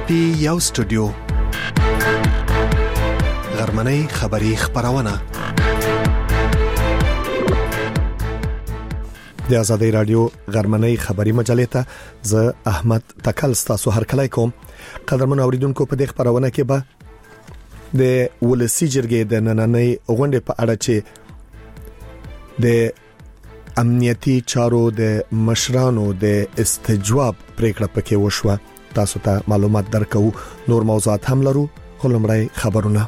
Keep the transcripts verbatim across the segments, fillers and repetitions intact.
پی یو سټوډیو غرمنۍ خبری خبرونه د آزادۍ رادیو غرمنۍ خبری مجلې ته ز احمد تکل تاسو هر کله کوم قدرمن اوریدونکو په دې خبرونه کې به د ولسی جرګې د نننۍ غونډې په اړه چې د امنیتي چارو د مشرانو د استجواب پریکړه پکې وشوه تاسو ته معلومات درکو نور موضوعات هم لرو خو لمړی خبرونه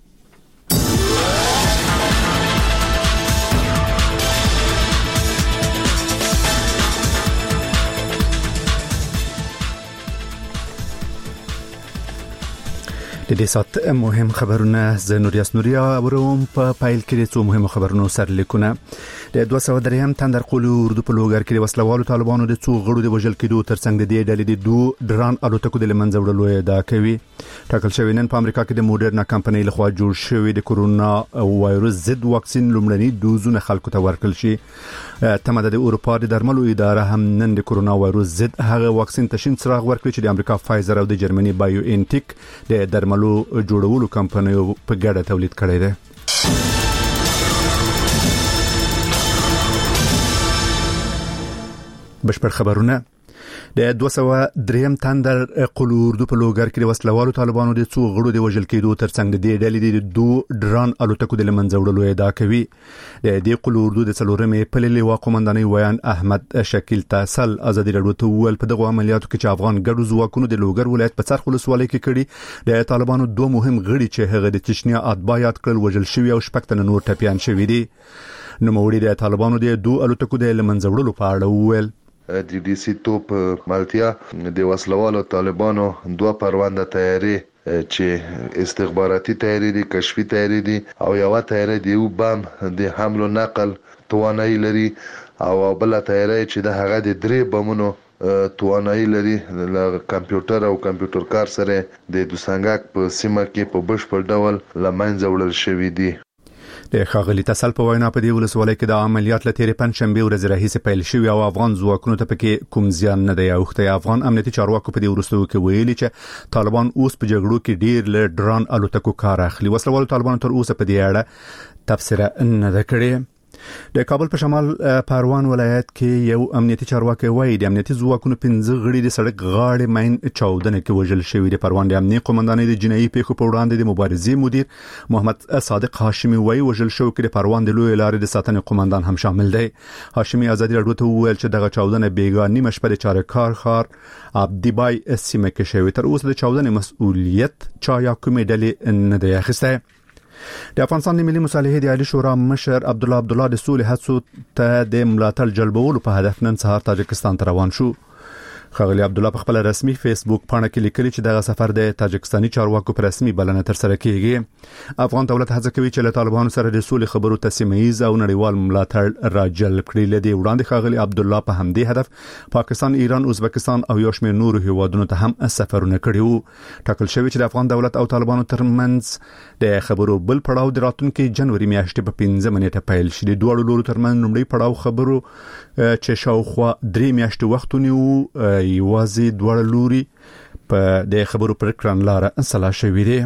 د دې سات مهم خبرونه ز نوریاس نوریا وروم په پایل کې څو مهم خبرونه سره لیکونه د دوه سوه دریم تندر قولو اردو په لوګر کې وسلوالو طالبانو د څو غړو د وژل کېدو ترڅنګ د دې ډلې د دوه ډران الوتکو د لمنځه وړلو ادعا کوي ټاکل شوی نن په امریکا کې د موډرنا کمپنۍ لخوا جوړ شوی د کورونا وایروس ضد واکسین لومړني دوزونه خلکو ته ورکړل شي تمه د اروپا د درملو اداره هم نن د کورونا وایروس ضد هغه واکسین تشین څراغ ورکړي چې د امریکا فایزر او د جرمني بایو انټیک د درملو جوړولو کمپنیو په ګډه تولید کړی دی بشپړ خبرونه د دوه سوه دریم تندر قولو اردو په لوګر کې وسلوالو طالبانو د څو غړو د وژل کېدو ترڅنګ د ډلې د دوه ډران الوتکو د لمنځه وړلو ادعا کوي د دې قولو اردو د څلورمې پللې واقومندانۍ ویان احمد شکیل تاسل ازادي راډیو ته ویل په دغه عملیاتو کې چې افغان ګډو ځواکونو د لوګر ولایت په څرخ ولسوالۍ کې کړي د طالبانو دوه مهم غړي چې هغه د چشنیا اتباع یاد کړل وژل شوی او شپږ تنه نور ټپيان شوی دي نو موړي د طالبانو د دوه الوتکو د لمنځه وړلو په اړه ویل د ډي سي توپ مالتیا د وسلوالو طالبانو دوه پرونده تیاری چې استخباراتي تیاری دي کشفي تیاری دي او یو تیاری دی او بم د حمل او نقل توانایي لري او بل تیاری چې د هغه د درې بمونو توانایي لري د کمپیوټر او کمپیوټر کار سره د دوسنګک په سیمه کې په بشپړ ډول لمنځه وړل شوی دی د خاغلی تسل په وینا په دی ولسوالۍ کې د عملیات لته پن شنبه ورځ راهیسه پیل شوی او افغان ځواکونو ته پکې کوم زیان نه دی اوخته افغان امنیتي چارواکو په دی ورستو کې ویلي چې طالبان اوس په جګړو کې ډیر ل ډران الوتکو کار اخلي وسلوالو طالبان تر اوسه په دی اړه تفسیر نه کړي د کابل په شمال پروان ولایت کې یو امنیتي چارواکي وایي د امنیتي ځواکونو پنځه غړي د سړک غاړې ماین چاودنه کې وژل شوی د پروان د امنیتي قومندانۍ د جنایي پیښو په وړاندې د مبارزې مدیر محمد صادق هاشمي وایي وژل شوی کې د پروان د لوی لارې د ساتنې قومندان هم شامل دی هاشمي ازادي راډیو ته وویل چې دغه چاودنه بیګا نیمه شپه د چارکار خار عبدی بای سیمه کې شوی تر اوسه د چاودنې مسؤلیت چا یا کومې ډلې نه دی اخیسته د افغانستان د ملي مصالحې د عالی شورا مشر عبد الله عبد الله د صلح هڅو ته د ملاتړ جلبولو په هدف نن سهار تاجکستان ته روان شو خاغلی عبد الله په خپل رسمي فیسبوک پاڼه کې لیکلي چې دغه سفر د تاجکستاني چارواکو په رسمي بلنه تر سره کیږي افغان دولت هڅه کوي چې له طالبانو سره د صلح خبرو ته سیمه‌ایز او نړیوال ملاتړ راجلب کړي لدی وړاندې خاغلی عبد الله په همدې هدف پاکستان ایران ازبکستان او یو شمېر نور هیوادونو ته هم سفرونه کړي وو ټاکل شوی چې د افغان دولت او طالبانو ترمنځ د خبرو بل پړاو د راتلونکي جنوري میاشتې په پنځه منېټه پیل شي د دوه لورو ترمنځ لومړی پړاو خبرو چې شاوخوا درې میاشتې وخت ونیو یوازې دوه لوري په د خبرو پر کړنلاره انصلا شوی دی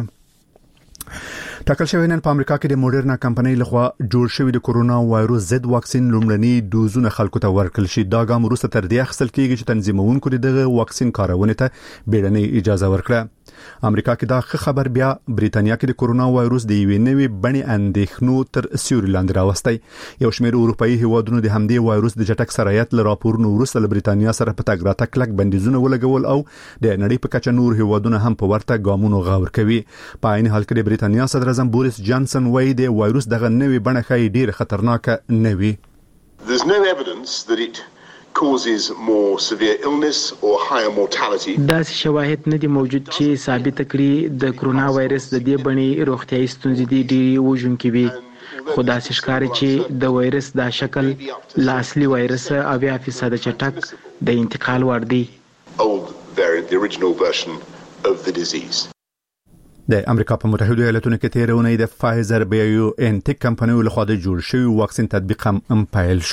ټاکل شوی نن په امریکا کې د موډرنا کمپنۍ لخوا جوړ شوی د کورونا وایروس ضد واکسین لومړني دوزونه خلکو ته ورکړل شي دا ګام وروسته تر دې اخیستل کېږي چې تنظیمونکو دغه واکسین کارونه ته بیړنۍ اجازه ورکړه امریکا کې دا خبر بیا بریتانیا کې د کورونا وایروس د یوې نوې بڼې اندېښنو تر سیوري لاندې راوستي یو شمېر اروپאי هیوادونو د همدې وایروس د چټک سرایت له راپورونو وروسته له بریتانیا سره په تګ راتګ کلک بندیزونه ولګول او د نړۍ په کچه نور هیوادونه هم په ورته ګامونو غور کوي په عین حال کې د بریتانیا صدر اعظم بوریس جانسن وایي د وایروس دغه نوې بڼه خای ډیر خطرناک نه وي There's no evidence that it causes more severe illness or higher mortality. دا شواهد نه دي موجود چې ثابت کړي د کرونا وایرس د دې بڼې روغتیايي ستونزې دي ډېری وژونکي وي خو دا ښکاري چې د وایرس دا شکل لا اصلي وایرس اویا فیصد چټک د انتقال وړ دی Old variant, the original version of the disease. د امریکا په متحده ایالاتونو کې تیرونه د فایزر بایو انټیک کمپنۍ له خوا د جوړ شوی واکسین تطبیق هم پیل شو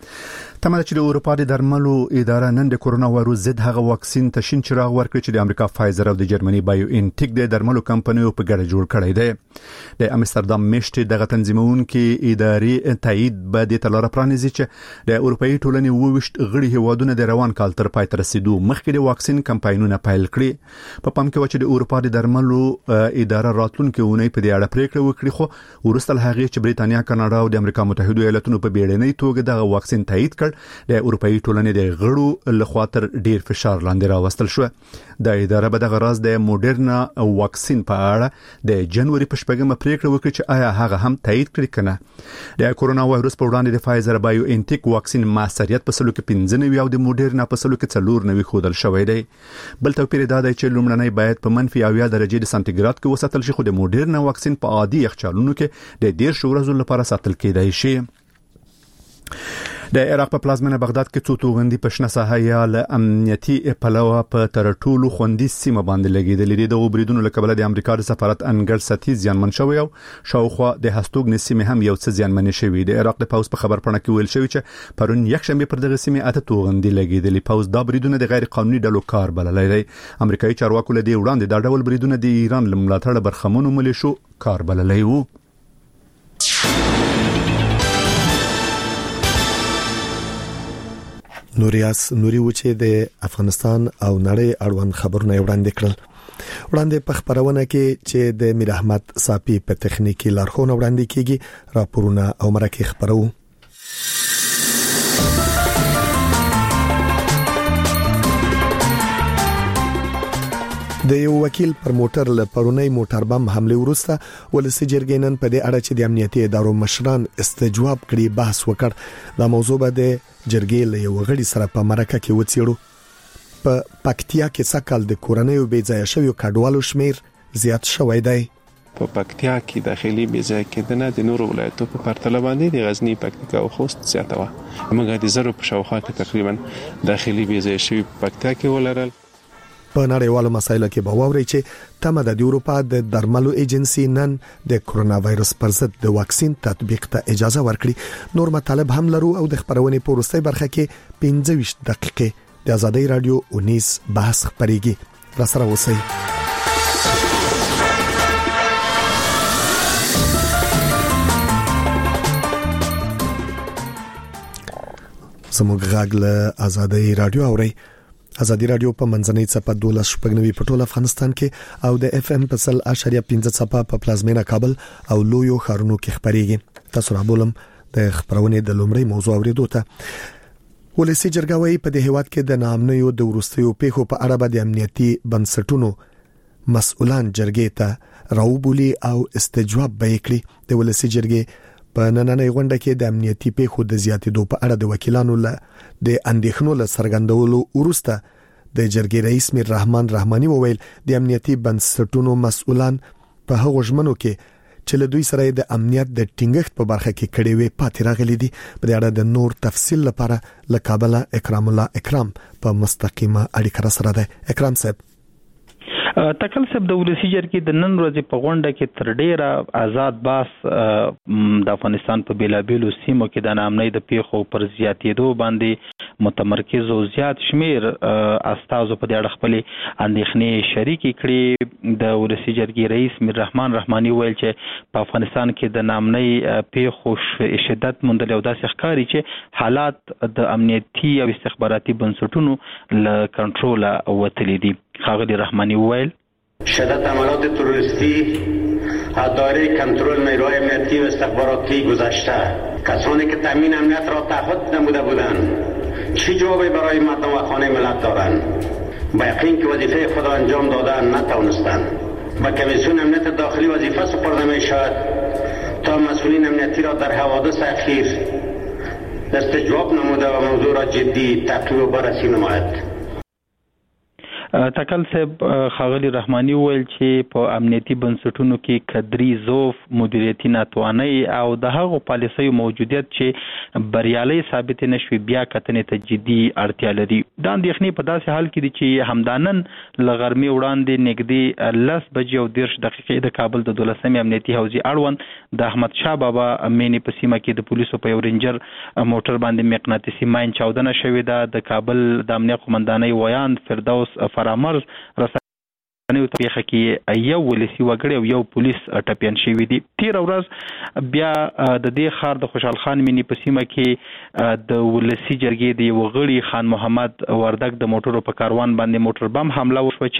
تمه چې د اروپا د درملو اداره نن د کورونا وایروس ضد هغه واکسین ته شین چراغ ورکړي چې د امریکا فایزر او د جرمني بایو انټیک د درملو کمپنیو په ګډه جوړ کړی دی د امستردام میشت دغه تنظیمونکو ادارې تایید به د تلاره پرانیزي چې د اروپאי ټولنې وویشت غړي هوادونه د روان کال تر پای ته رسیدو مخکې د واکسین کمپاینونه پیل کړي په پام کې و چې د اروپا د درملو اداره راتلونکي اونۍ په دې اړه پریکړه وکړي خو ورسته هغه چې بریتانیا کاناډا او د امریکا متحده ایالاتونو په بیړنۍ توګه د واکسین تایید کړ د اروپאי ټولنې د غړو لخوا تر ډیر فشار لاندې راوستل شو د اداره به د غراز د موډرنا واکسین په اړه د جنوري په شپږمه پریکړه وکړي چې آیا هغه هم تایید کړي کنه د کورونا وایروس په وړاندې د فایزر بایو انټیک واکسین موثریت په سلو کې پنځه نوي او د موډرنا په سلو کې څلور نوي خودل شوی دی بل توپیر دا دی چې لومړنۍ باید په منفي اویا درجه د سانتیګراد کې وساتل شي خو د موډرنا واکسین په عادي یخچالونو کې د ډیر شورزو لپاره ساتل کېدای شي د عراق په پلازمینه بغداد کې څو توغندي په شنه ساحه یا ل امنیتي پلوه په تر ټولو خوندي سیمه باندې لګیدلې د وبریدونو لکبل د امریکا د سفارت انګل ستی ځانمن شوی او شاوخوا د هستوګ سیمه هم یو څه ځانمن شوی د عراق د پاوس په خبر پړنه کې ویل شوی چې پرون یک شنبه پر دغه سیمه اته توغندي لګیدلې پاوس دا بریدونه د غیر قانوني ډلو کار بللای دی امریکایي چارواکو له دې وړاندې دا ډول بریدونه د ایران لملاتړ برخمنو ملیشو کار بللای وو نوریاس نوري و چې د افغانستان او نړۍ اړوند خبرونه وړاندې کړل وړاندې په خبرونه کې چې د میر احمد صافي په تخنیکی لارښوونه وړاندې کیږي راپورونه او مرکه خبرو د یو وکیل پر موټر له پرونی موټر بم حمله ورسته ولسی جرګینن په دې اړه چې د امنیتي ادارو مشران استجواب کړي بحث وکړ دا موضوع به د جرګې له یو غړي سره په مرکه کې وڅېړو په پکتیا کې سکهال د کورنیو بیځای شویو کډوالو شمیر زیات شوی دی په پکتیا کې داخلي بیځای کېدنه د نورو ولایتونو په پرتله باندې د غزنی پکتیکا او خوست زیاته و موږ د زرو په شاوخوا کې تقریبا داخلي بیځای شوی پکتیا کې ولرل په نړیوالو مسایلو کې به واوري چې تمه د اروپا د درملو ایجنسی نن د کورونا وایروس پر ضد د واکسین تطبیق ته اجازه ورکړي نور مطالب هم لرو او د خبرونې په وروستۍ برخه کې پنځه ویشت دقیقې د ازادۍ رادیو اونیس بحث خبريږي را سره اوسئ زموږ غږ له ازادۍ رادیو اوري ازادي رادیو په منځنۍ صفه دولس شپږنوي په ټول افغانستان کې او د اف ام په سل اشاریه پنځه صفه په پلازمینه کابل او لویو ښارونو کې خبريږي تاسو را بولم د خبرونې د لومړی موضوع اوریدو ته ولسی جرګاوي په دې هیواد کې د نامنیو د ورستیو پیښو په اړه به د امنیتي بنسټونو مسؤلان جرګې ته راوبولي او استجواب به کړي د ولسی جرګې په نننۍ غونډه کې د امنیتي پیښو د زیاتېدو په اړه د وکیلانو له د اندېښنو له څرګندولو وروسته د جرګې رئیس میر رحمان رحماني وویل د امنیتي بنسټونو مسؤلان په هغو ژمنو کې چې له دوی سره د امنیت د ټینګښت په برخه کې کړي وي پاتې راغلي دي په اړه د نور تفصیل لپاره له کابل اکرام الله اکرام په مستقیمه اړیکه سره ده اکرام صاحب تکل سب د ولسی جرګې د نن ورځې په غونډه کې تر ډیره آزاد باس د افغانستان په بیلابیلو سیمو کې د نامنۍ د پیښو پر زیاتېدو باندې متمرکز او زیات شمیر استازو په دې اړه خپل اندېښنې شریکې کړې د ولسی جرګې رئیس میر رحمان رحماني ویل چې په افغانستان کې د نامنۍ پیښو شدت موندل او داسې ښکاري چې حالات د امنیتي او استخباراتي بنسټونو له کنټرول وتلي دي خاغلی رحمانی ویل شدت عملات تروریستی از دایره کنترل نیروهای امنیتی و استخباراتی گذشته کسانی که تامین امنیت را تعهد نموده بودند چه جوابی برای مردم و خانه ملت دارند با یقین که وظیفه خود را انجام دادن نتوانستند با کمیسیون امنیت داخلی وظیفه سپرده می شود تا مسئولین امنیتی را در حوادث اخیر استجواب نموده و موضوع را جدی تعقیب و بررسی نماید تکل صاحب خاغلی رحماني ویل چې په امنیتي بنسټونو کې کدري ضعف، مدیریتي ناتواني او د هغو پالیسیو موجودیت چې بریالي ثابت نشوي بیا کتنې ته جدي اړتیا لري. دا اندېښنې په داسې حال کې دي چې همدانن له غرمې وړاندې نږدې لس بجې او دېرش دقیقې د کابل د دولسمې امنیتي حوزې اړوند د احمد شاه بابا مینې په سیمه کې د پولیسو په یو رینجر موټر باندې مقناطیسي ماین چاودنه شوې ده. د کابل د امنیه قومندانۍ ویاند فردوس فرامرز رسنیو ته پیښه کې یو ولسي وګړی او یو پولیس ټپیان شوي دي. تېره ورځ بیا د دې ښار د خوشحال خان مینې په سیمه کې د ولسي جرګې د یو غړي خان محمد وردګ د موټرو په کاروان باندې موټر بم حمله وشوه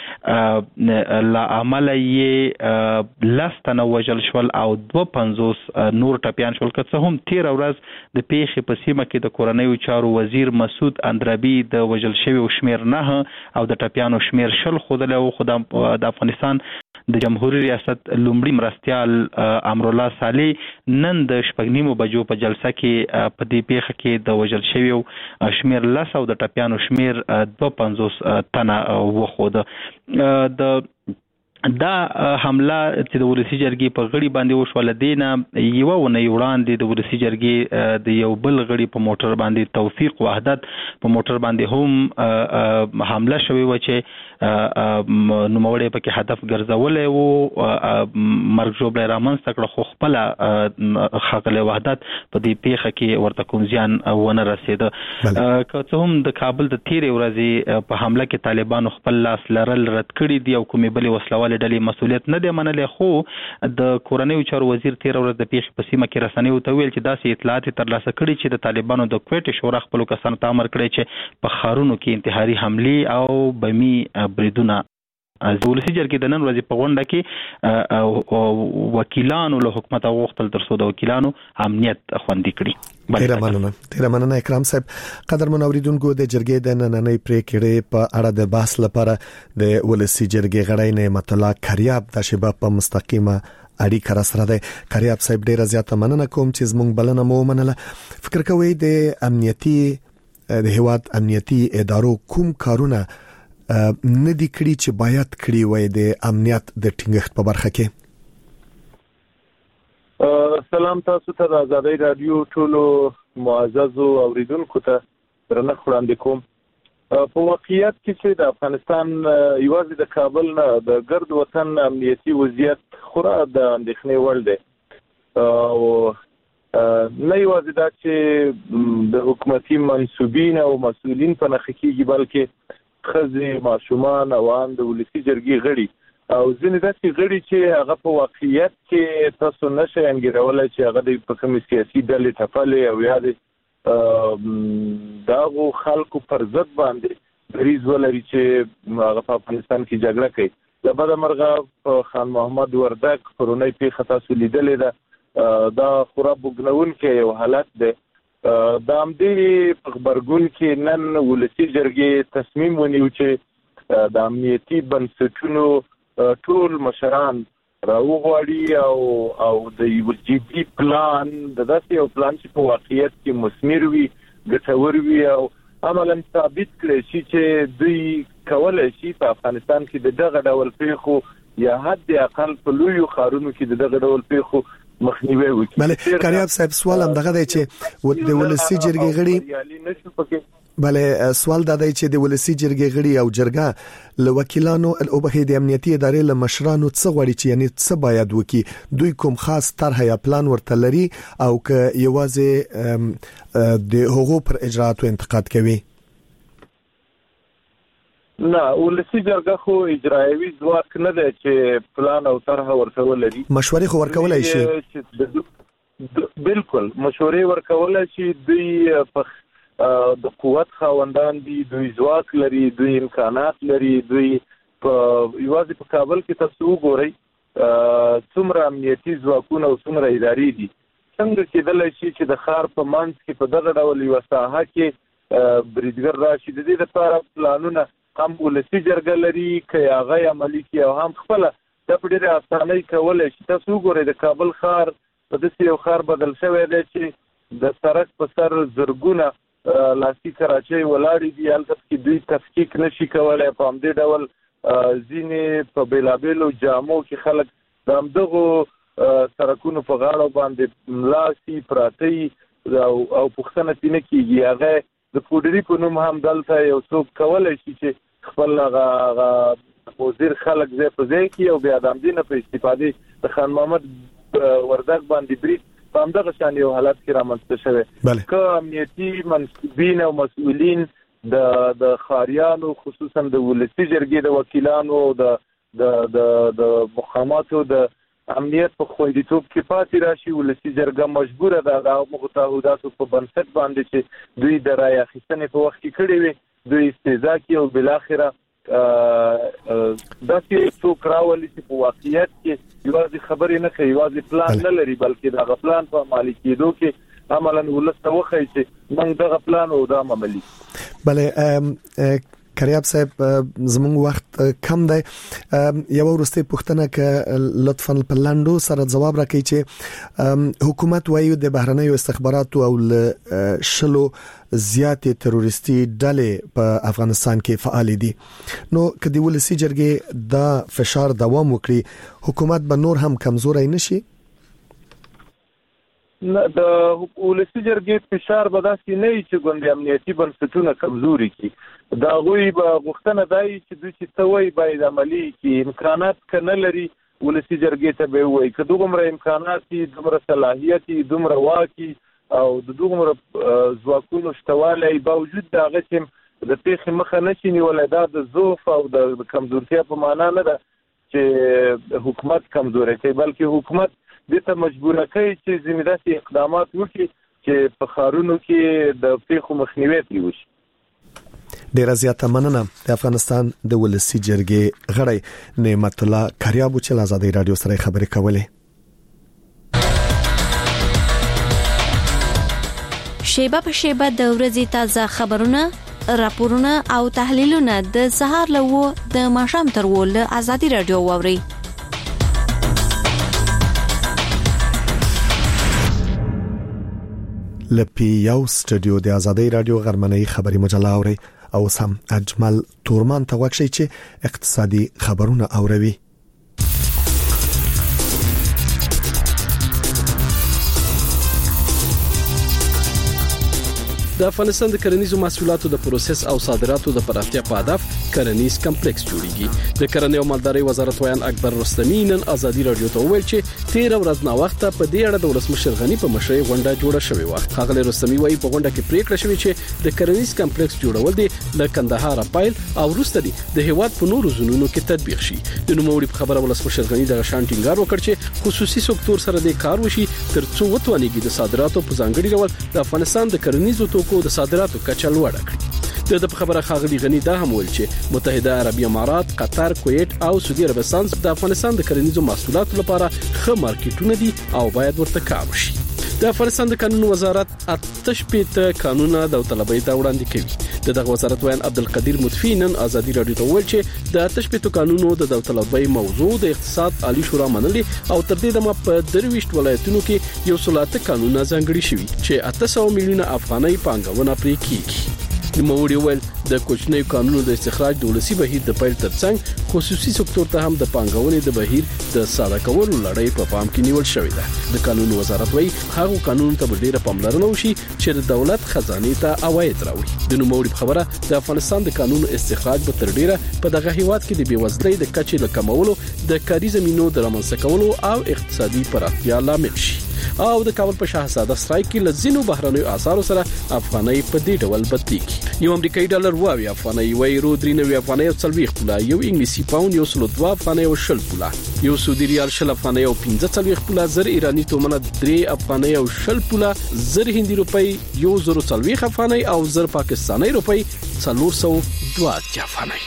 چې له امله یې لس تنه وژل شول او دوه پنځوس نور ټپیان شول. که څه هم تېره ورځ د پیښې په سیمه کې د کورنیو چارو وزیر مسعود اندرابي د وژل شویو شمېر نه او د ټپیانو شمېر شل ښودلی و. خو د افغانستان د جمهوریت ریاست لومړي مرستیال امرالله صالح نن د شپږ نیمو بجو په جلسه کې په دې پیښه کې د وژل شویو شمېر لس او د ټپیانو شمېر دوه پنځوس تنه وښوده. د دا حمله چې د ولسي جرګې په غړي باندې وشوه، له دې نه یوه اونۍ وړاندې د ولسي جرګې د یو بل غړي په موټر باندې توفیق وحدت په موټر باندې هم حمله شوې وه چې نوموړی پکې هدف ګرځولی و، مرګ ژوبلی رامنځته کړه، خو خپله ښاغلی وحدت په دې پیښه کې ورته کوم زیان ونه رسېده. که څه هم د کابل د تېرې ورځې په حمله کې طالبانو خپل لاس لرل رد کړي دي او کومې بلې وسلوالې ډلې مسؤلیت نه دی منلی، خو د کورنیو چارو وزیر تېره ورځ د پیښې په سیمه کې رسنیو ته ویل چې داسې اطلاعات یې ترلاسه کړي چې د طالبانو د کویټې شورا خپلو کسانو ته امر کړی چې په ښارونو کې انتحاري حملې او بمي بریدونه. د ولسي جرګې د نن ورځې په غونډه کې وکیلانو له حکومت غوښتل تر څو د وکیلانو امنیت خوندي کړي. ډیره مننه ډیره مننه اکرام صاحب. قدرمن اوریدونکو، د جرګې د نننۍ پریکړې په اړه د بحث لپاره د ولسي جرګې غړی نعمت الله کریاب د شبا په مستقیمه اړیکه را سره ده. کریاب صاحب ډیره زیاته مننه کوم چې زموږ بلنه مو ومنله. فکر کوئ د امنیتي د هیواد امنیتي ادارو کوم کارونه نه دي کړي چې باید کړي وای د امنیت د ټینګښت په برخه کې؟ سلام تاسو ته د آزادۍ رادیو ټولو معززو اوریدونکو ته درنښت وړاندې کوم. په واقعیت کې چې د افغانستان یوازې د کابل نه د ګرد وطن امنیتي وضعیت خورا د اندېښنې وړ دی. نه یوازې دا چې د حکومتي منصوبین او مسؤلین په نښه کېږي، بلکې ښځې، ماشومان او ان د ولسي جرګې غړي او ځینې داسې غړي چې هغه په واقعیت کې تاسو نشئ انګیرولای چې هغه د په کومې سیاسي ډلې ټپلې او یا د دغو خلکو پر ضد باندې دریځ ولري چې هغه په افغانستان کې جګړه کوي. د بده مرغه خان محمد وردګ پرونۍ پیښه تاسو لیدلې ده، دا خورا بوږنونکی یو حالت دی. د همدې په غبرګون کې نن ولسي جرګې تصمیم ونیو چې د امنیتي بنسټونو ټول مشران راوغواړي او او د یو جدي پلان د داسې یو پلان چې په واقعیت کې مثمر وي، ګټور وي او عملاً ثابت کړي شي چې دوی کولی شي په افغانستان کې د دغه ډول پیښو یا حد اقل په لویو ښارونو کې د دغه ډول پیښو مخنیوي وکړي. بله کریاب صاحب، سوال هم دغه دی چې د ولسي جرګې غړي بله سوال دا دی چې د ولسي جرګې غړي او جرګه له وکیلانو او به د امنیتي ادارې له مشرانو څه غواړي چې یعنی څه باید وکړي؟ دوی کوم خاص طرح یا پلان ورته لري او که یوازې د هغو پر اجراءاتو انتقاد کوي؟ نه، ولسي جرګه خو اجرایوي ځواک نه دی چې پلان او طرح ورته ولري. مشورې خو ورکولای شي. بالکل مشورې ورکولای شي. دوی په د قوت خاوندان دي، دوی ځواک لري، دوی امکانات لري. دوی په یوازې په کابل کې تاسو وګورئ څومره امنیتي ځواکونه او څومره ادارې دي. څنګه کېدلی شي چې د ښار په منځ کې په دغه ډول یوه ساحه کې بریدګر راشي؟ د دې لپاره پلانونه هم ولسي جرګه لري که هغه عملي کړي او هم خپله دا په ډېرې اسانۍ کولی شي. تاسو وګورئ د کابل ښار په داسې یو ښار بدل شوی دی چې د سړک په سر زرګونه لاسي کراچۍ ولاړې دي هلته کې دوی تفکیک نشي کولای په همدې ډول ځینې په بیلابیلو جامو کې خلک د همدغو سرکونو په غاړو باندې ملاسي پراته او پوښتنه ترې نه کېږي. هغه د پوډري په نوم هم دلته یو څوک کولی شي چې خپل هغه مضر خلک ځای په ځای کړي او بیا د همدې نه په استفادې د خان محمد وردګ باندې برید په همدغه شان یو حالت کې رامنځته شوی. که امنیتي منصبین او مسؤلین د د خاریانو خصوصا د ولسي جرګې د وکیلانو او د د د د مقاماتو د امنیت په خوندیتوب کې پاتې راشي، ولسي جرګه مجبوره ده د هغو تعهداتو په بنسټ باندې چې دوی د رایې اخیستنې په وخت کې کړې وي دوی استهزا کوي او بالاخره داسې څوک راولي چې په واقعیت کې یوازې خبرې نه کوي، یوازې پلان نه لري، بلکې دغه پلان په عملي کېدو کې عملاً ولس ته وښایي چې موږ دغه پلان او دا عملي. بله کریاب صاحب زموږ وخت کم دی، یو ورسته پوښتنه ک لطفاً په لاندو سره جواب راکړئ چې حکومت وایي د بهرنیو استخباراتو او شلو زیاتې تروریستي ډلې په افغانستان کې فعال دي، نو کدی ولسی جرګې دا فشار دوام وکړي حکومت به نور هم کمزوري نشي؟ نه، د ولسی جرګې فشار به داسې نه وي چې ګوندې امنیتي بنسټونه کمزوري کړي، د هغوی به غوښتنه دا وي چې دوی چې څه وایي باید عملي کړي. امکانات که نه لري ولسی جرګې ته به یې ووایي، که دومره امکانات وي، دومره صلاحیت وي، دومره واک وي او د دومره ځواکونو شتوالی باوجود د هغه چې د پیښې مخه نشي نیولی، دا د ضعف او د کمزورتیا په معنا نه ده چې حکومت کمزوری کوي، بلکې حکومت دې ته مجبوره کوي چې ځینې داسې اقدامات وکړي چې په ښارونو کې د پیښو مخنیوی ترې وشي. ډیره زیاته مننه د افغانستان د ولسی جرګې غړی نعمت الله کریابو چې له آزادۍ رادیو سره خبرې کولې. شیبه په شیبه د ورځې تازه خبرونه، راپورونه او تحلیلونه د سهار له و د ماښام تر و له آزادۍ رادیو واوري. لپی یو سټډیو د آزادۍ رادیو غرمنۍ خبري مجله اوري او سم اجمل تورمان ته وښی چې اقتصادي خبرونه اوروي. د افغانستان د کرنیزو محصولاتو د پروسس او صادراتو د پراختیا په هدف کرنیز کمپلیکس جوړیږي. د کرنې او مالدارۍ وزارت ویان اکبر رستمی نن آزادۍ رادیو ته وویل چې تیر ورځ نا وخت په دې اړه د ولسمشر غنی په مشرۍ غونډه جوړه شوې و. هغه رستمی وایي په غونډه کې پریکړه شوې چې د کرنیز کمپلیکس جوړول دي د کندهار پایل او وروسته د هیواد په نورو زونونو کې تطبیق شي. د نوموړي په خبره ولسمشر غنی د شان ټینګار وکړ چې خصوصي سکتور سره د کار وشي ترڅو وتوانیږي د صادراتو په ځانګړي ډول د افغانستان د کرنیزو توکو د صادراتو کچه لوړه کړي. د په خبره خاغلی غنی دا هم ویل چې متحده عربی امارات، قطر، کویت او سعودي عربستان د افغانستان د کرنیزو محصولاتو لپاره ښه مارکیټونه دي او باید ورته کار وشي. د افغانستان د قانون وزارت آتش پیته قانون د طلبۍ ته وړاندې کوي. د دغه وزارت ویان عبدالقدیر مطفی نن آزادۍ رادیو ته ویل چې د آتش پیته قانون د طلبۍ موضوع د اقتصاد عالی شورا منلې او تر دې دمه په درويشت ولایتونو کې یو سلاته قانون ځانګړي شوی چې اته سوه میلیونه افغانۍ پانګونه پرې کیږي. نوموړي ویل د کوچنیو قانونو د استخراج د ولسی بهیر د پیل ترڅنګ خصوصي سکتور ته هم د پانګونې د بهیر د ساده کولو لړۍ په پام کې نیول شوې ده. د قانون وزارت وایي هغه قانون ته ډیره پاملرنه وشي چې د دولت خزانه ته عواید راوړي. د نوموړي خبره د افغانستان د قانون استخراج به تر ډیره په دغه هیواد کې د بیوزلۍ د کچې د کمولو، د کاري زمینو د رامنځته کولو او اقتصادي پراختیا لامل شي. او د کابل په شاهزاده سرای کې لزینو بهرنیو اسعارو سره افغانۍ په دې ډول بدلیږي. یو امریکایي ډالر واوي افغانۍ وای رو درې نوي افغانۍ او څلويخ پوله، یو انګلیسي پاوند یو سل دوه افغانۍ او شل پوله، یو سعودي ریال شل افغانۍ او پنځه څلويخ پوله، زر ایرانی تومنه درې افغانۍ او شل پوله، زر هندي روپۍ یو زر څلويخ افغانۍ او زر پاکستاني روپۍ څلور سوه دوه افغانۍ.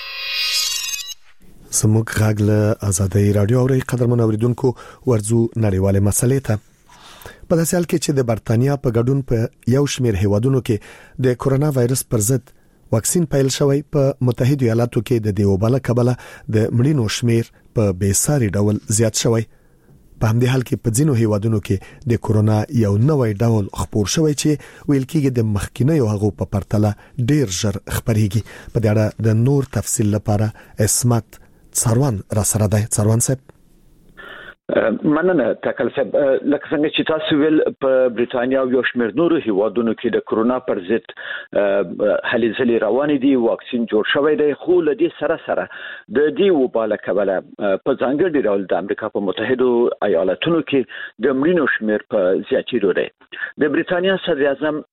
سموږ غاغله آزادۍ رادیو اوري قدرمن اوریدونکو ورزو نړیواله مسلې ته. په داسې حال کې چې د برتانیا په ګډون په یو شمېر هیوادونو کې د کورونا وایرس پر ضد واکسین پیل شوی، په متحده ایالاتو کې د دیوباله کبله د مړینو شمېر په بیساري ډول زیات شوی. په همدې حال کې په ځینو هیوادونو کې د کورونا یو نوې ډول خپور شوی چې ویل کېږي د مخکینیو هغو په پرتله ډیر ژر خپريږي. په دې اړه د نور تفصیل لپاره اسمت څاروان را سره دی. څاروان صاحب مننه تکل صاحب. لکه څنګه چې تاسو ویل په بریټانیا او یو شمېر نورو هیوادونو کې د کورونا پر ضد هلې ځلې روانې دي، واکسین جوړ شوی دی، خو له دې سره سره د دې وبا له کبله په ځانګړي ډول د امریکا په متحدو ایالاتونو کې د مړینو شمېر په زیاتېدو دی. د بریټانیا صدر اعظم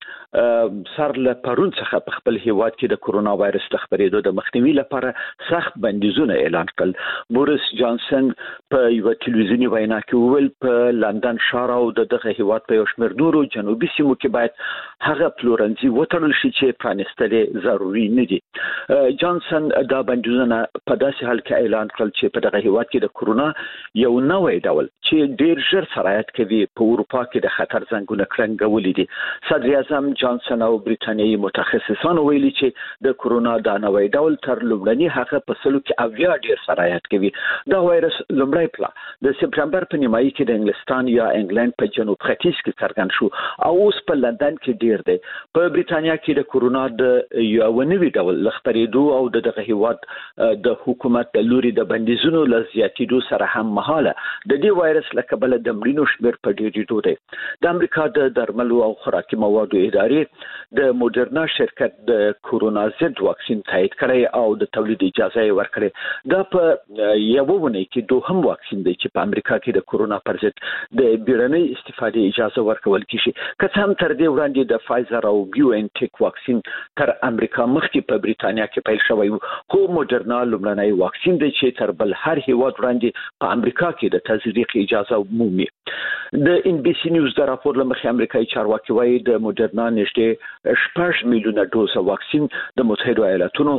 سر له پرون څخه په خپل هیواد کې د کورونا وایرس د خپرېدو د مخنیوي لپاره سخت بندیزونه اعلان کړل. بوریس جانسن په یو ټلویزیوني وینا کې ویل په لندن ښار او دغه هیواد په یو شمېر نورو جنوبي سیمو کې باید هغه پلورنځي وتړل شي چې پرانستل ضروري نه دي. جانسن دا بندیزونه په داسې حال کې اعلان کړل چې په دغه هیواد کې د کورونا یو نوې ډول چې ډیر ژر سرایت کوي په اروپا کې د خطر زنګونه کړنګولې دي. صدر اعظم جانسن او بریټانیایي متخصصان ویلي چې د کورونا دا نوې ډول تر لومړني هغه په سلو کې اویا ډیر سرایت کوي. دا وایرس لومړی پلا د سپتمبر په نیمایي کې د انګلستان یا انګلند په جنوب ختیځ کې څرګند شو او اوس په لندن کې ډیر دی. په بریټانیا کې د کورونا د یو نوي ډول لخپریدو او دغه هیواد د حکومت د لوري د بندیزونو ل زیاتېدو سره هم مهاله د دې وایرس له کبله د مړینو شمېر په ډیریدو دی. د امریکا د درملو او خوراکي موادو ادارې د موډرنا شرکت د کورونا ضد واکسین تایید کړی او د تولید اجازه یې ورکړې. دا په یو ونه کې دوهم واکسین دی چې په امریکا کې د کورونا پر ضد د بیړنۍ استفادې اجازه ورکول کیږي. که څه هم تر دې وړاندې د فایزر او بیو ان ټیک واکسین تر امریکا مخکې په بریټانیا کې پیل شوی و، خو موډرنا لومړنی واکسین دی چې تر بل هر هیواد وړاندې په امریکا کې د تزریق اجازه مومي. د ان بي سي نیوز د راپور لمخې امریکایي چارواکي وايي د موډرنا نږدې شپږ میلیونه ډوز واکسین د متحده ایالاتونو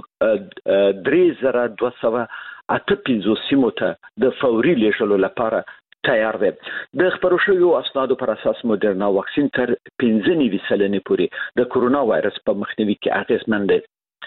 درې زره دوه سوه اته پنځوس سیمو ته د فوري لېږلو لپاره تیار دی. د خبرو شویو اسنادو پر اساس موډرنا واکسین تر پنځه نوي سلنې پورې د کورونا وایرس په مخنیوي کې اغېزمن دی.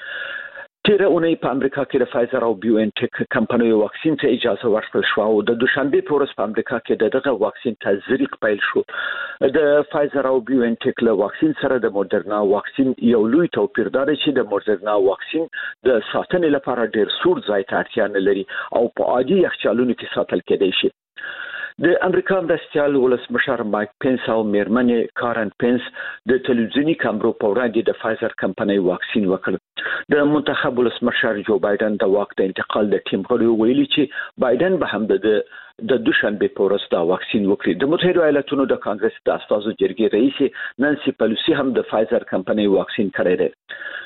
تیره اونۍ په امریکا کې د فایزر او بیو ان ټیک کمپنیو واکسین ته اجازه ورکړل شو او د دوشنبه په ورځ په امریکا کې دغه واکسین تزریق پیل شو. د فایزر او بیو ان ټیک له واکسین سره د موډرنا واکسین یو لوی توپیر دی چې د موډرنا واکسین د ساتنې لپاره ډیر سوړ ځای ته اړتیا نه لري او په عادي یخچالونو کې ساتل کېدای شي. د امریکا مرستیال ولسمشر مایک پنس او میرمنې کارن پنس د تلویزیوني کامرو په وړاندې د فایزر کمپنۍ واکسین وکړ. د منتخب ولسمشر جو بایدن د واک د انتقال د ټیم غړي ویلي چې بایدن به هم د د دوشنبه په ورځ دا واکسین وکړي. د متحده ایالاتونو د کانګرس د استازو جرګې رئیس نانسي پلوسی هم د فایزر کمپنۍ واکسین کړی دی.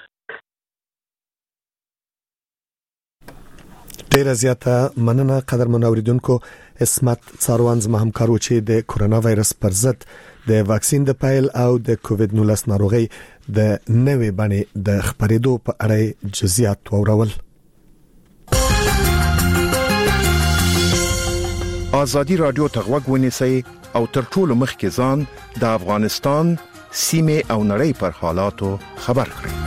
ډیره زیاته مننه قدرمن اوریدونکو. اسمت څاروان زما همکارو چې د کورونا وایرس پر ضد د واکسین د پایل او د کووید نولس ناروغي د نوې بڼې د خبرېدو په اړه جزئیات ورول. ازادي رادیو ته غوږ ونیسئ او تر ټولو مخکې ځان د افغانستان سیمه او نړۍ پر حالاتو خبر کړئ.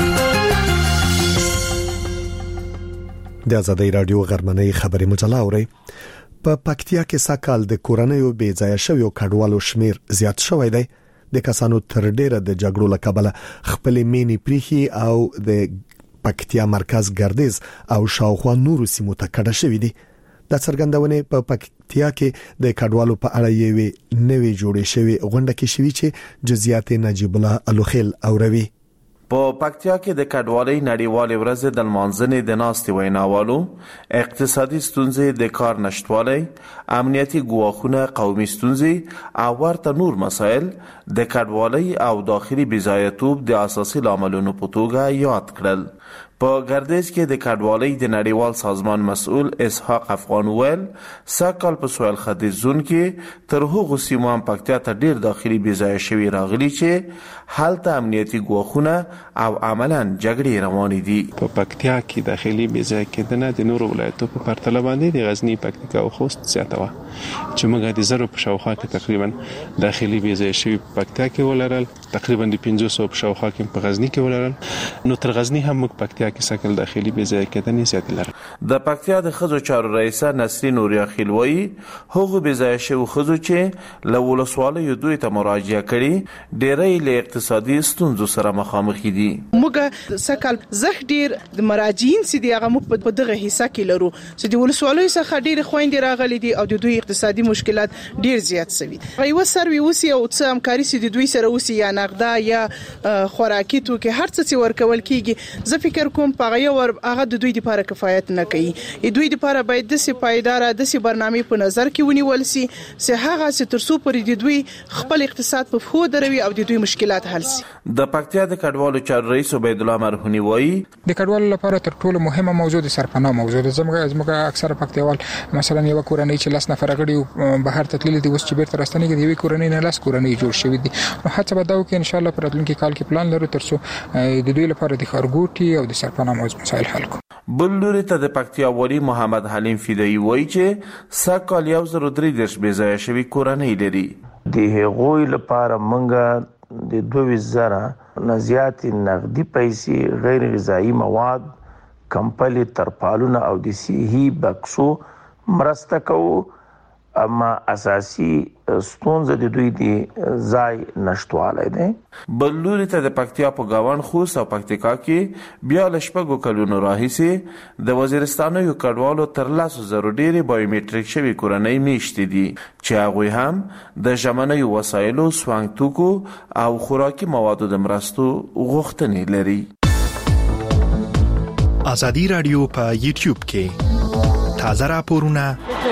د ازادي رادیو غرمنۍ خبري مجله اوري. په پکتیا کې ساکال د کورونیو بې ځای شویو کډوالو شمیر زیات شوی دی. د کسانو تر ډیره د جګړو لکبله خپل مینی پریخي او د پکتیا مرکز ګردیز او شاوخوا نورو سیمو ته کډه شوی دي. د څرګندونې په پکتیا کې د کډوالو په اړه یوې نوې جوړې شوی غونډه کې شوی چې جزئیات نجیب الله الوخیل اوروي. په پکتیا کې د کډوالۍ نړیوالې ورځ د لمانځنې د ناستې ویناوالو اقتصادي ستونزې، د کار نشټوالی، امنیتي ګواښونه، قومي ستونزې او ورته نور مسایل د کډوالۍ او داخلي بېځایه‌توب د اساسي لاملونو په توګه یاد کړل. په ګردیز کې د کډوالۍ د نړیوال سازمان مسؤل اسحاق افغان ویل ساکال په سویل ختیځ زون کې تر هغو سیمو هم پکتیا ته ډیر داخلي بېځایه شوي راغلي چې هلته امنیتي ګواښونه او عملاً جګړې روانې دي. په پکتیا کې داخلي بېځایه کېدنه د نورو ولایتو په پرتله باندې د غزني، پکتیکا او خوست زیاته وه چې موږ د زرو په شاوخوا کې تقریبا داخلي بېځایه شوي په پکتیا کې ولرل، تقریبا د پنځوس سوه په شاوخوا کې په غزني کې ولرل. نو تر غزني هم موږ پکتیا پکتیا کې سکل داخلي بې ځای کېدنې زیاتې لري. د پکتیا د ښځو چارو رئیسه نسرین نوریا خیلوي هغه بې ځای شوو ښځو چې له ولسوالیو دوی ته مراجعه کړي ډېری له اقتصادي ستونزو سره مخامخ دي. موږ سکل زخ ډیر د مراجعین سي دی هغه موږ په دغه حصہ کې لرو چې د ولسوالیو څخه ډیر خويندې راغلي دي او د دوی اقتصادي مشکلات ډیر زیات شوي. یو سروي اوسي او څه همکاري سي د دوی سره اوسي یا نقدا یا خوراکي توکي هر څه چې ورکول کیږي. زه فکر کوم په یو ور هغه د دوی لپاره کفایت نه کوي. دوی لپاره باید د سي پایدار د سي برنامه په نظر کې ونیول سي چې هغه چې ترسو پر د دوی خپل اقتصاد په خو دروي او د دوی مشکلات حل سي. د پکتیا د کډوالو چارو رئیس عبید الله مرهونی وایي د کډوالو لپاره تر ټولو مهمه موضوع د سرپناه موضوع ده. زموږ زموږ اکثره پکتیوال مثلا یو کورنۍ چې لاس نفر غړي بهر ته تللي دي اوس چې بیرته راستنیږي د یوې کورنۍ نه لاس کورنۍ جوړ شوې دي. نو هڅه به دا وکړي ان شاء الله په راتلونکي کال کې پلان لرو ترڅو د دوی لپاره د خارګوټي او د سرپناه موضوع مسایل حل کړو. بل لوري ته د پکتیا والی محمد حلیم فدایی وایي چې سکال یو زر درې دیرش بې ځای شوي کورنۍ لري. د هغوی لپاره منګه د دوه زره نه زیات نقدي پیسې غیر غذایی مواد کمپلي ترپالونه او د صحي بکسو مرسته کوو. اما اساسي ستونزه د دوی دی ځای نشټوالی دی. بل لوري ته د پکتیا په گاون خوست او پکتیکا کې بیا له شپږو کلونو راهیسې د وزیرستانو یو کډوالو تر لسو زرو ډېرې بایومیټریک شوي کورنۍ میشتې دي چې هغوی هم د ژمنیو وسایلو سوانګ توکو او خوراکي موادو د مرستو غوښتنې لري. ازادي رادیو په یوټیوب کې تازه راپورونه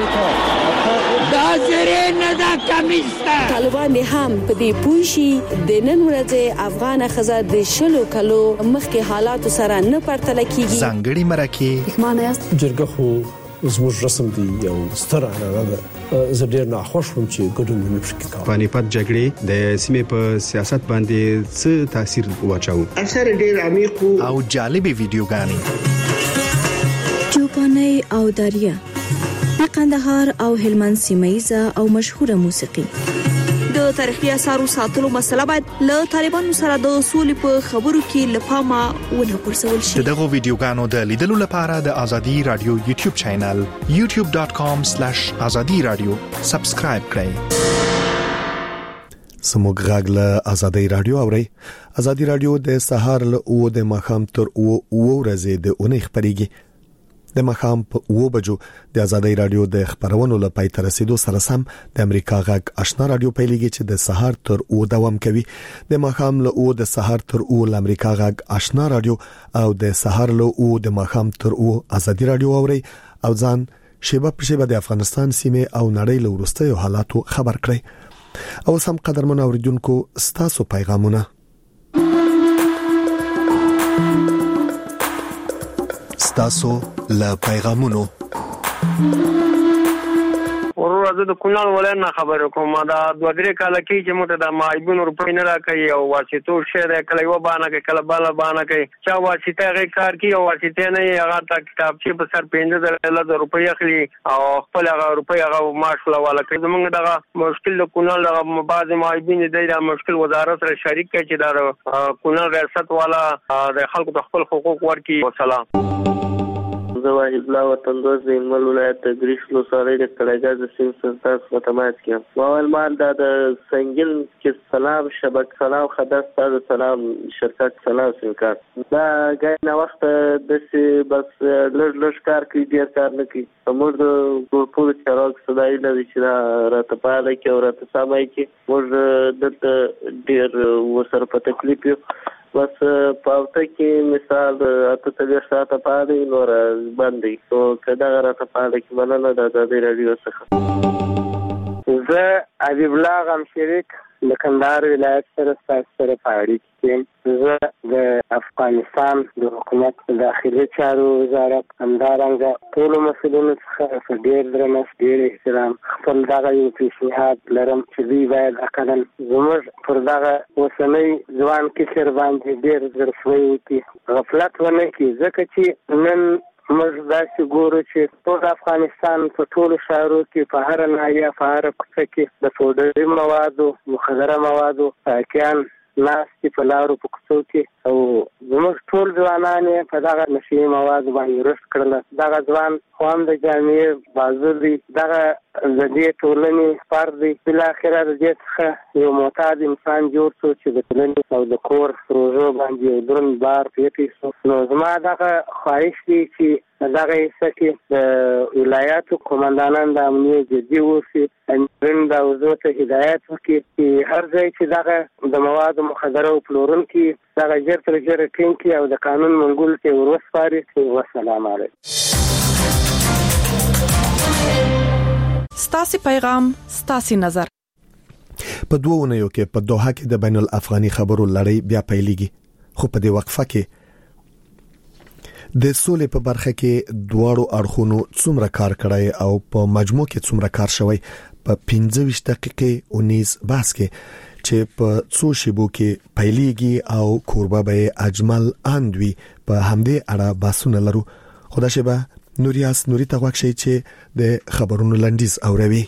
طالبان هم په دې پوښي د نن ورځې افغان خزه د شلو کلو مخکې حالات سره نه پرتل کیږي. ځانګړي مرکه معنی است جرګه خو زموږ رسم دی یو ستر عنعنه ده. زه ډیر ناخوښ وم چې ګډون نه پکې کوم. پانیپت جګړې د سیمې په سیاست باندې څه تاثیر واچاو؟ اثر ډیر عمیق او جالبه ویډیوګانې چوپاني او دریا د قندهار او هلمند سیمایزه او مشهوره موسیقي. د تاریخي اثارو ساتلو مسله باید له طالبانو سره د اصول په خبرو کې لپاره ونه پرسول شي. دغه ویډیوګانو د لیدلو لپاره د ازادي رادیو یوټیوب چینل یوټیوب ډاټ کام سلیش ازادي رادیو سبسکرایب کړئ. سموږ غږ له ازادي رادیو اوري. ازادي رادیو د سهار له او د مخام تر او او ورځې د اونۍ خبريږي. د مخام په او بجو د ازادي رادیو د خبرونو لپاره تر رسیدو سره سم د امریکا غږ آشنا رادیو پیلېږي چې د سهار تر او دوام کوي. د مخام له او د سهار تر او د امریکا غږ آشنا رادیو او د سهار له او د مخام تر او ازادي رادیو اوري او ځان شیبه په شیبه د افغانستان سیمه او نړۍ له وروستیو حالاتو خبر کړئ. او سم قدرمن اوریدونکو ستاسو پیغامونه ستاسو له پیغامونو ورته د کونړ ولایت نه خبرې کوم. دا دوه درې کاله کې چې موږ ته د معایبونو روپۍ نه راکوي او واسطو شعر کله یو باندې کوي کله بل باندې کوي چا واسطه غي کار کوي او واسطه نه هغه تا کتابچې په سر پنځه زره روپۍ اخلي او خپل هغه روپۍ هغه معاش ولا کوي. زمونږ دغه مشکل د کونړ دغه بعض معایبین دی دا مشکل وزارت سره شریک کوي چې دا کونړ ریاست والا د خلکو د خپل حقوق ورکړي. والسلام. زواهد الله وطندوز د مل ولایت د ګریش لو سره د کړهګاز سیم سنتاس خدمات کې مول مال د سنگل کې سلام شبکه سلام خدای ستاسو سلام شرکت سلام سنکار دا غاینه وخت د سي بس لږ لږ کار کوي ډیر کار نه کوي. موږ د ګورپور چراغ صداي لري چې راته پاله کې او راته سمای کې موږ د ډیر وسره په تکلیف یو بس پاوته کې مثال اته تلې ساته پاره نور باندې تو کدا راته پاره کې مننه د ازادي رادیو څخه. زه حبیب الله غم شریک د کندهار ولایت سره سره پاړی کې زه د افغانستان د حکومت داخلي چارو وزارت همدارنګه ټول مسؤلینو څخه ډېر درنښت ډېر احترام خپل دغه یو پیشنهاد لرم چې دوی باید اقلا زموږ پر دغه اوسنی ځوان کشر باندې ډېر ظرفوي وکړي غفلت ونه کړي ځکه چې نن موږ داسې ګورو چې ټول افغانستان په ټولو ښارو کې په هره ناحیه په هره کوڅه کې د پوډري موادو مخدره موادو ساقیان ناستې په لارو په کوڅو کې او زموږ ټول ځوانان په دغه نشي مواد باندې رس کړل. دغه ځوان قوم د جامعې بازو دي، دغه د دې ټولنې فرد دی. بل اخر د دې څخه یو معتاد انسان جوړ شو چې د ټولنې او د کور پروژو باندې یو درن بار پیټي شو. نو زما دغه خواهش دی چې دغه سکه د ولایاتو قومندانان د امنیت جدي اوسي، ان د وزارت هدایت وکړي چې هر ځای چې دغه د مواد مخدره او پلورونکي دغه جر تر جر ټینګي او د قانون منګول کې ورسپاري. والسلام علیکم. ستاسو پیغام، ستاسو نظر. په دوه ونیو کې په دوحه کې د بین الافغاني خبرو لړۍ بیا پیلېږي، خو په دې وقفه کې د سولې په برخه کې دواړو اړخونو څومره کار کړی او په مجموع کې څومره کار شوی په پنځه ویشت دقیقې اونیز باس کې چې په څو شیبو کې پیلېږي او کوربه به اجمل اندوي په همدې اړه باسونه لرو. خدا شبه نوریاس نوري ته غوښشي چې د خبرونو لنډیز اوروي.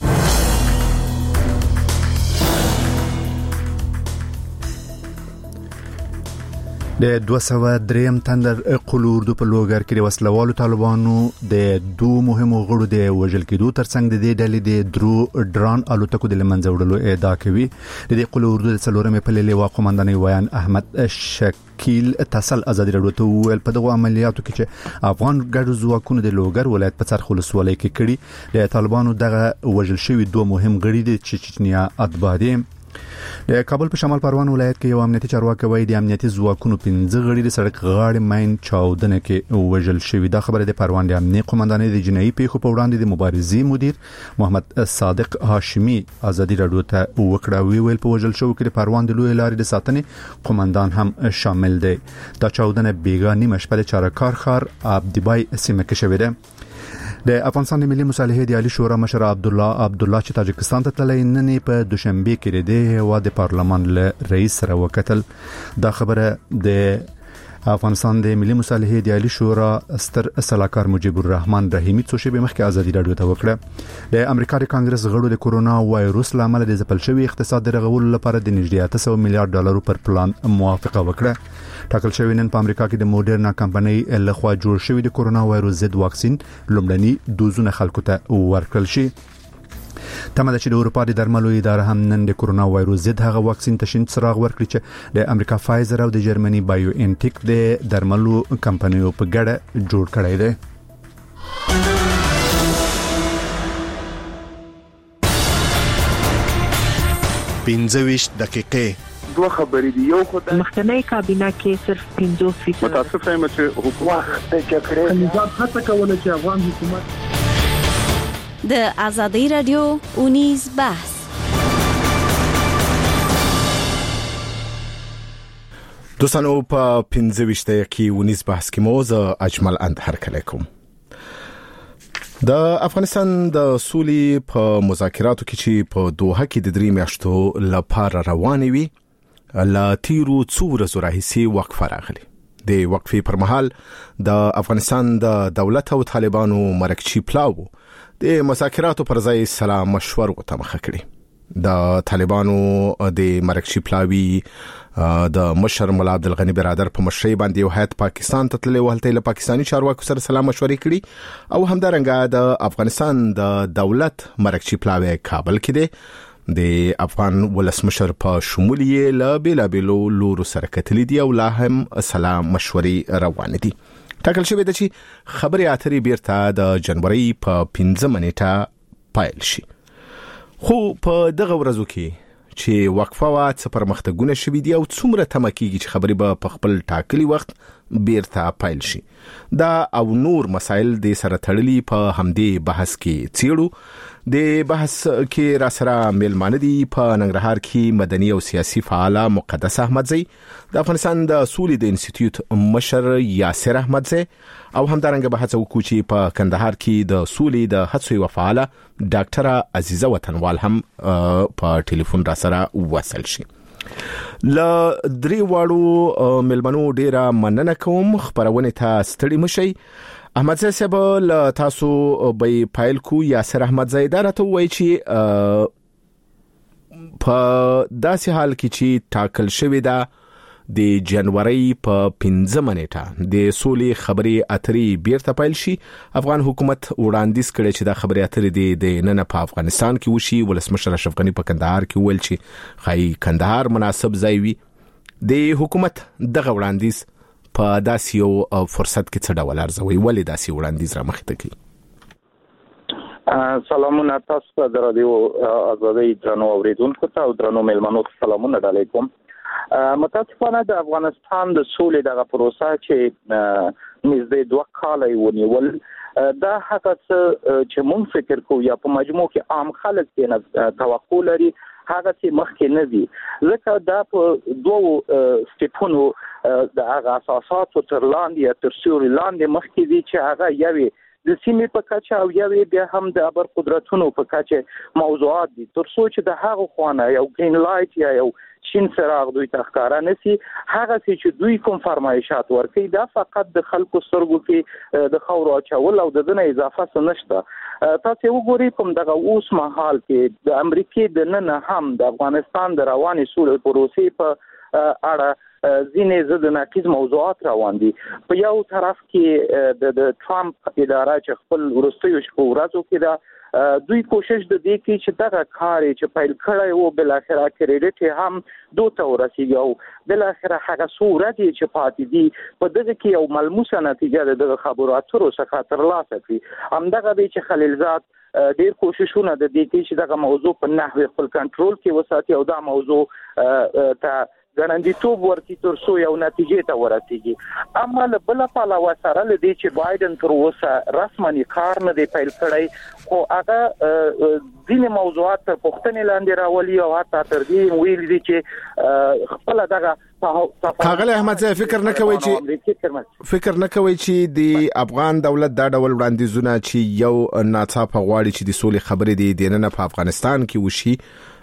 د دوه سوه دریم تندر قلوردو په لوګر کې د وسلوالو طالبانو د دوه مهمو غړو د وژل کېدو ترڅنګ د دې ډلې د درو ډرون الوتکو د لمنځه وړلو ادعا کوي. د دې قلوردو د څلورمې پلې لواء قومندان ویان احمد شکیل اتصال ازادي راډیو ته ویل په دغه عملیاتو کې چې افغان ګډو ځواکونو د لوګر ولایت په څرخ ولسوالۍ کې کړي د طالبانو دغه وژل شوی دوه مهم غړي د چچنیا اتباع دي. د کابل په شمال پروان ولایت کې یو امنیتي چارواکي وایي د امنیتي ځواکونو پنځه غړي د سړک غاړې ماین چاودنه کې وژل شوی. دا خبره د پروان د امنیتي قومندان د جنایي پیښو په وړاندې د مبارزې مدیر محمد صادق هاشمي ازادي راډیو ته وکړه. ویل په وژل شو کې د پروان د لوی لارې د ساتنې قومندان هم شامل دی. دا چاودنه بیګا نیمه شپه د چارکار خار عبدبای سیمه کې شوې ده. د افغانستان د ملي مصالحې د عالی شورا مشر عبد الله عبد الله چې تاجکستان ته تللی نن په دوشنبه کې د هوا د پارلمان له رئیس سره وکتل. دا خبره د افغانستان د ملي مصالحې د عالی شورا ستر صلاحکار مجيب الرحمن رحیمی څو شی به مخکې ازادي راډیو ته وکړه. د امریکا د کانګرس غړو د کورونا وایروس لامل د ځپل شوی اقتصاد د رغولو لپاره د نږدې اته سوه میلیارډ ډالرو پر پلان موافقه وکړه. ټاکل شوی نن په امریکا کې د موډرنا کمپنۍ لخوا جوړ شوی د کورونا وایروس ضد واکسین لومړني دوزونه خلکو ته ورکړل شي. تمه ده چې د اروپا د درملو اداره هم نن د کورونا وایروس ضد هغه واکسین ته شین څراغ ورکړي چې د امریکا فایزر او د جرمني بایو انټیک د درملو کمپنیو په ګډه جوړ کړی دی. پنځه ویشت دقیقې دوه خبرې دي. یو خدای مخکنی کابینه کې صرف پنځوس فیصد متاسف یم چې حکومت د جګړې نظام هڅه کوله چې افغان حکومت د ازادي رادیو اونیز بحث. دوستانو په پنځه ویشت دقیقې اونیز بحث کې مو زه اجمل اند هرکلی کوم. د افغانستان د سولې په مذاکراتو کې چې په دوحه کې د درې میاشتو لپاره روانې وي لا تیرو څو ورځو راهیسې وقفه راغلي. د وقفې پر مهال د افغانستان د دولت او طالبانو مرکچی پلاو د مذاکراتو پر ځای سلام مشور وته مخه کړی. د طالبانو د مرکچی پلاوی د مشر مولا عبدالغنی برادر په مشرۍ باندې یو هیئت پاکستان ته تللی ولته له پاکستانی چارواکو سره سلام مشورې کړي او همدارنګه د افغانستان د دولت مرکچی پلاوی کابل کې دی. د افغان ولسمشر په شمول یې له بیلابیلو لورو سره کتلې دي او لا هم سلام مشورې روان دي. ټاکل شوی دی چې خبرې اترې بیرته د جنوري په پنځمه نیټه پایل شي. خو په دغه ورځو کې چې وقفه وا څه پرمختګونه شوي دي او څومره تمه کېږي چې خبرې به په خپل ټاکلي وخت بیرته پایل شي. دا او نور مسایل د سره تړلي په همدې بحث کې څیړو. د بحث کې را سره ملمانه دي په ننګرهار کې مدني او سیاسي فعال مقدس احمدزی، د افغانستان د سولې د انسټیټیوټ مشر یاسر احمدزی او همدارنګه بحث وکړو چې په کندهار کې د سولې د هڅو یو فعال ډاکټر عزیزه وطنوال هم په ټلیفون را سره وصل شي. ل درې واړو ملمنو ډیره مننه کوم. خبرونه ته ستړي مشي. احمدزی صاحب ل تاسو به فایل کو یاسر احمدزی دا راته وایي چې په داسې حال کې چې ټاکل شوی دا د جنوري په پنځمه نیټه د سولې خبرې اترې بیرته پیل شي. افغان حکومت وړاندیز کړي چې دا خبرې اترې د نن په افغانستان کې وشي. ولسمشر اشرف غنی په کندهار کې ویل چې خای کندهار مناسب ځای وي. د حکومت دغه وړاندیز په داسې یو فرصت کې څه ډول ارزوي؟ ولې داسې وړاندیز را مخې ته کوي؟ سلامونه تاسو ته د رادیو آزادۍ درنو اوریدونکو ته او درنو مېلمنو سلامونه علیکم. متاسفانه د افغانستان د سولې دغه پروسه چې نږدې دوه کاله ونیول دا هغه چې مونږ فکر کوو یا په مجموع کې عام خلک کې توقع لري هغه چې مخکې نه دي، ځکه دا په دوه سټیپونو د هغه اساساتو تر لاندې یا تر سیوري لاندې مخکې دي چې هغه یوې د سیمې په کچه او یوې بیا هم د ابر قدرتونو په کچه موضوعات دي، تر څو چې د هغه خوانه یو گرین لایټ یا یو شین څراغ دوی ته ښکارا نشي. هغه چې دوی کوم فرمایشات ورکوي دا فقط د خلکو سترګو کې د خاورو اچول او د دنه اضافه څه نشته. تاسو وګورئ کوم دغه اوس مهال کې د امریکای د نن هم د افغانستان د رواني سولې پروسې په اړه ځینې ضد ناقض موضوعات روان دي. په یو طرف کې د ټرامپ اداره چې خپل ورستیو شپو ورځو کې دا دوی کوشش د دې کې چې دغه کار چې پیل کړی وو بل اخره کریډټ هم دوه ته ورسیږي او بل اخره هغه صورت چې پاتې دي په دغه کې یو ملموسه نتیجه د خبرو اترو څخه ترلاسه کړي. همدغه دی چې خلیلزاد ډیر کوششونه د دې کې چې دغه موضوع په نحوه خپل کنټرول کې وساتي او دا موضوع ته ګرانډیتوب ورکړي تر څو یو نتیجې ته ورسیږي. اما له بل پلوه سره له دې چې بایدن تر اوسه رسمي کار نه دی پیل کړی خو هغه ځینې موضوعات تر پوښتنې لاندې راولي او حتی تر دې ویل دي چې خپل دغه ښاغلی احمد زه فکر نه کوي چې فکر نه کوي چې د افغان دولت دا ډول وړاندیزونه چې یو ناڅاپه غواړي چې د سولې خبرې دي د نن په افغانستان کې وشي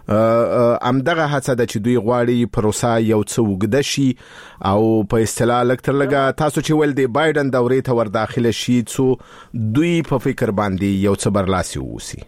امدغه هڅه د چې دوی غواړي پروسه یو څه وګد شي او په اصطلاح لکتر لګه تاسو چې ول دی بایدن دورې ته ور داخله شي څو دوی په فکر باندې یو څه برلاسي ووسی.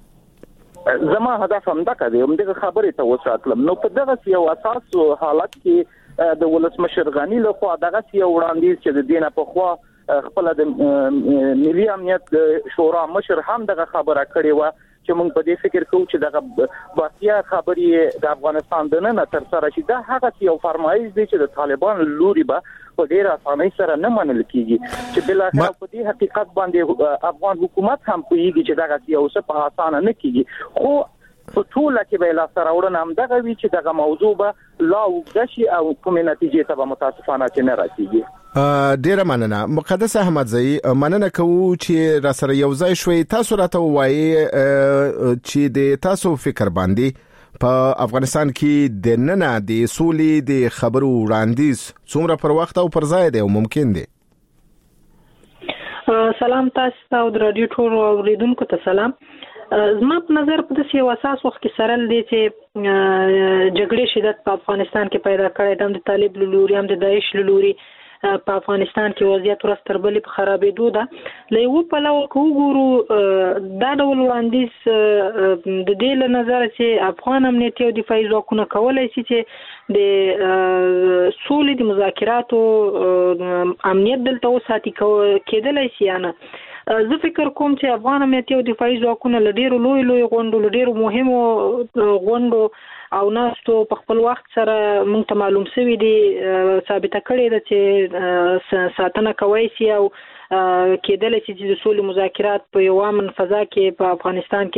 زما هدف هم دا کړی هم دغه خبرې ته وساتلم. نو په دغه یو اساس حالت کې د ولسمشر غنی له خوا دغه یو وړاندیز چې د دینه په خوا خپل د ملي امنیت شورا مشر هم دغه خبره کړې و چې موږ په دې فکر کوو چې دغه واقعیا خبرې د افغانستان د نن تر سره شي. دا هغه یو فرمایش دی چې د طالبان لوري به په ډیر اسانۍ سره نه منل کیږي چې بل اخر په دې حقیقت باندې افغان حکومت هم کوي چې دغه یو څه په اسانه نه کیږي. خو په ټول کې به لا سره وړاندې هم دغه وی چې دغه موضوع به لا وګشي او کومه نتیجې ته به متاسفانه چې نه رسیږي. ډیره مننه مقدس احمدزئی، مننه کوو چې را سره یو ځای شوي. تاسو راته وایي چې د تاسو فکر باندې په افغانستان کې د نن د سولې د خبرو وړاندیز څومره پر وخت او پر ځای دی او ممکن دی؟ سلام تاسو ته او د رادیو ټول اوریدونکو ته سلام. زما په نظر په داسې یو اساس وخت کې سره دی چې جګړې شدت په افغانستان کې پیدا کړی د طالب لوري هم د داعش لوري په افغانستان کې وضعیت ورځ تر بلې په خرابېدو ده. له یو پلوه که وګورو دا ډول وړاندیز د دې له نظره چې افغان امنیتي او دفاعي ځواکونه کولی شي چې د سولې د مذاکراتو امنیت دلته وساتي کېدلی شي یا نه. زه فکر کوم چې افغان امنیتي او دفاعي ځواکونه له ډېرو لوی لوی غونډو له ډېرو مهمو غونډو او ناستو په خپل وخت سره موږ ته معلوم شوي دي ثابته کړې ده چې ساتنه کوی شي او کېدلی شي چې د سولې مذاکرات په یو امن فضا کې په افغانستان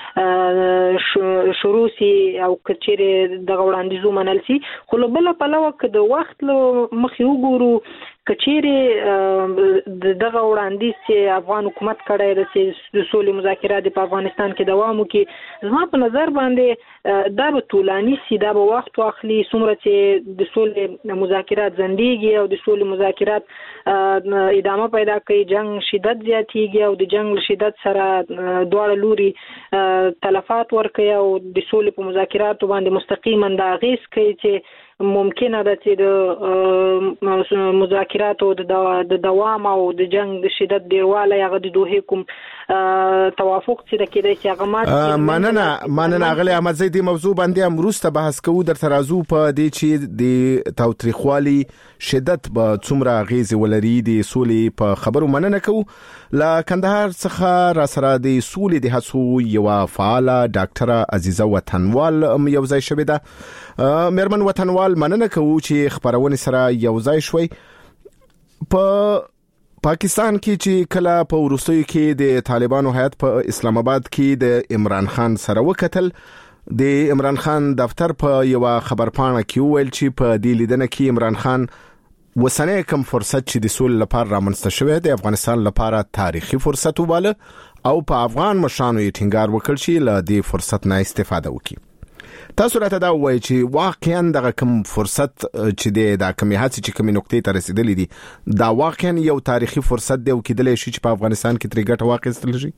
کې شروع شي او که چیرې دغه وړاندیز ومنل شي. خو له بله پلوه که د وخت له مخې وګورو که چیرې دغه وړاندیز چې افغان حکومت کړی دی چې د سولې مذاکرات په افغانستان کې دوام وکړي، زما په نظر باندې دا به طولاني شي، دا به وخت واخلي. څومره چې د سولې مذاکرات ځنډېږي او د سولې مذاکرات ادامه پیدا کوي، جنگ شدت زیاتېږي او د جنگ شدت سره دواړه لوري تلفات ورکوي او د سولې په مذاکراتو باندې مستقیما د اغېز کوي چې ممکنه ده چې د مذاکراتو د دوام او د جنگ د شدت ډیروالی هغه د دوه کوم توافق چې د کېدای شي هغه مات مننه مننه غلي احمد زیدی موضوع باندې امروسته بحث کوو در ترازو په دې چې د تاوتریخوالي شدت به څومره غیزه ولري د سولې په خبرو مننه کوو لا کندهار څخه را سره د سولې د هڅو یو فعال ډاکټر عزیزه وطنوال یو ځای شوې ده مېرمن وطنوال مننه کوو چې خبرونه سره یو ځای شوي په پاکستان کې چې کله په ورستیو کې د طالبانو هیئت په اسلام آباد کې د عمران خان سره وکتل د عمران خان دفتر په یو خبرپاڼه کې ویل چې په دې لیدنه کې عمران خان وسنه کوم فرصت چې د سولې لپاره رامنځته شوی د افغانستان لپاره تاریخي فرصت وباله او په افغان مشرانو یې ټینګار وکړ چې له دې فرصت نه استفاده وکړي تاسو راته دا وایي چې واقعا دغه کوم فرصت چې د کومې هڅې چې کومې نقطې ته رسیدلې دي دا واقعا یو تاریخي فرصت دی او کېدلی شي چې په افغانستان کې ترې ګټه واخیستل شي.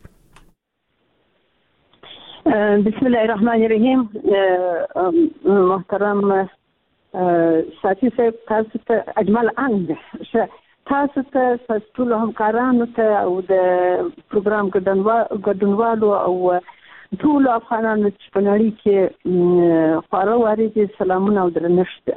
بسم الله الرحمن الرحیم. محترم ساتي صاحب تاسو ته اجمل انګ تاسو ته ټول همکارانو ته او د پروګرام ګډونوالو او ټول افغانانو چې په نړۍ کې خورا واردې سلامونه او درنښت.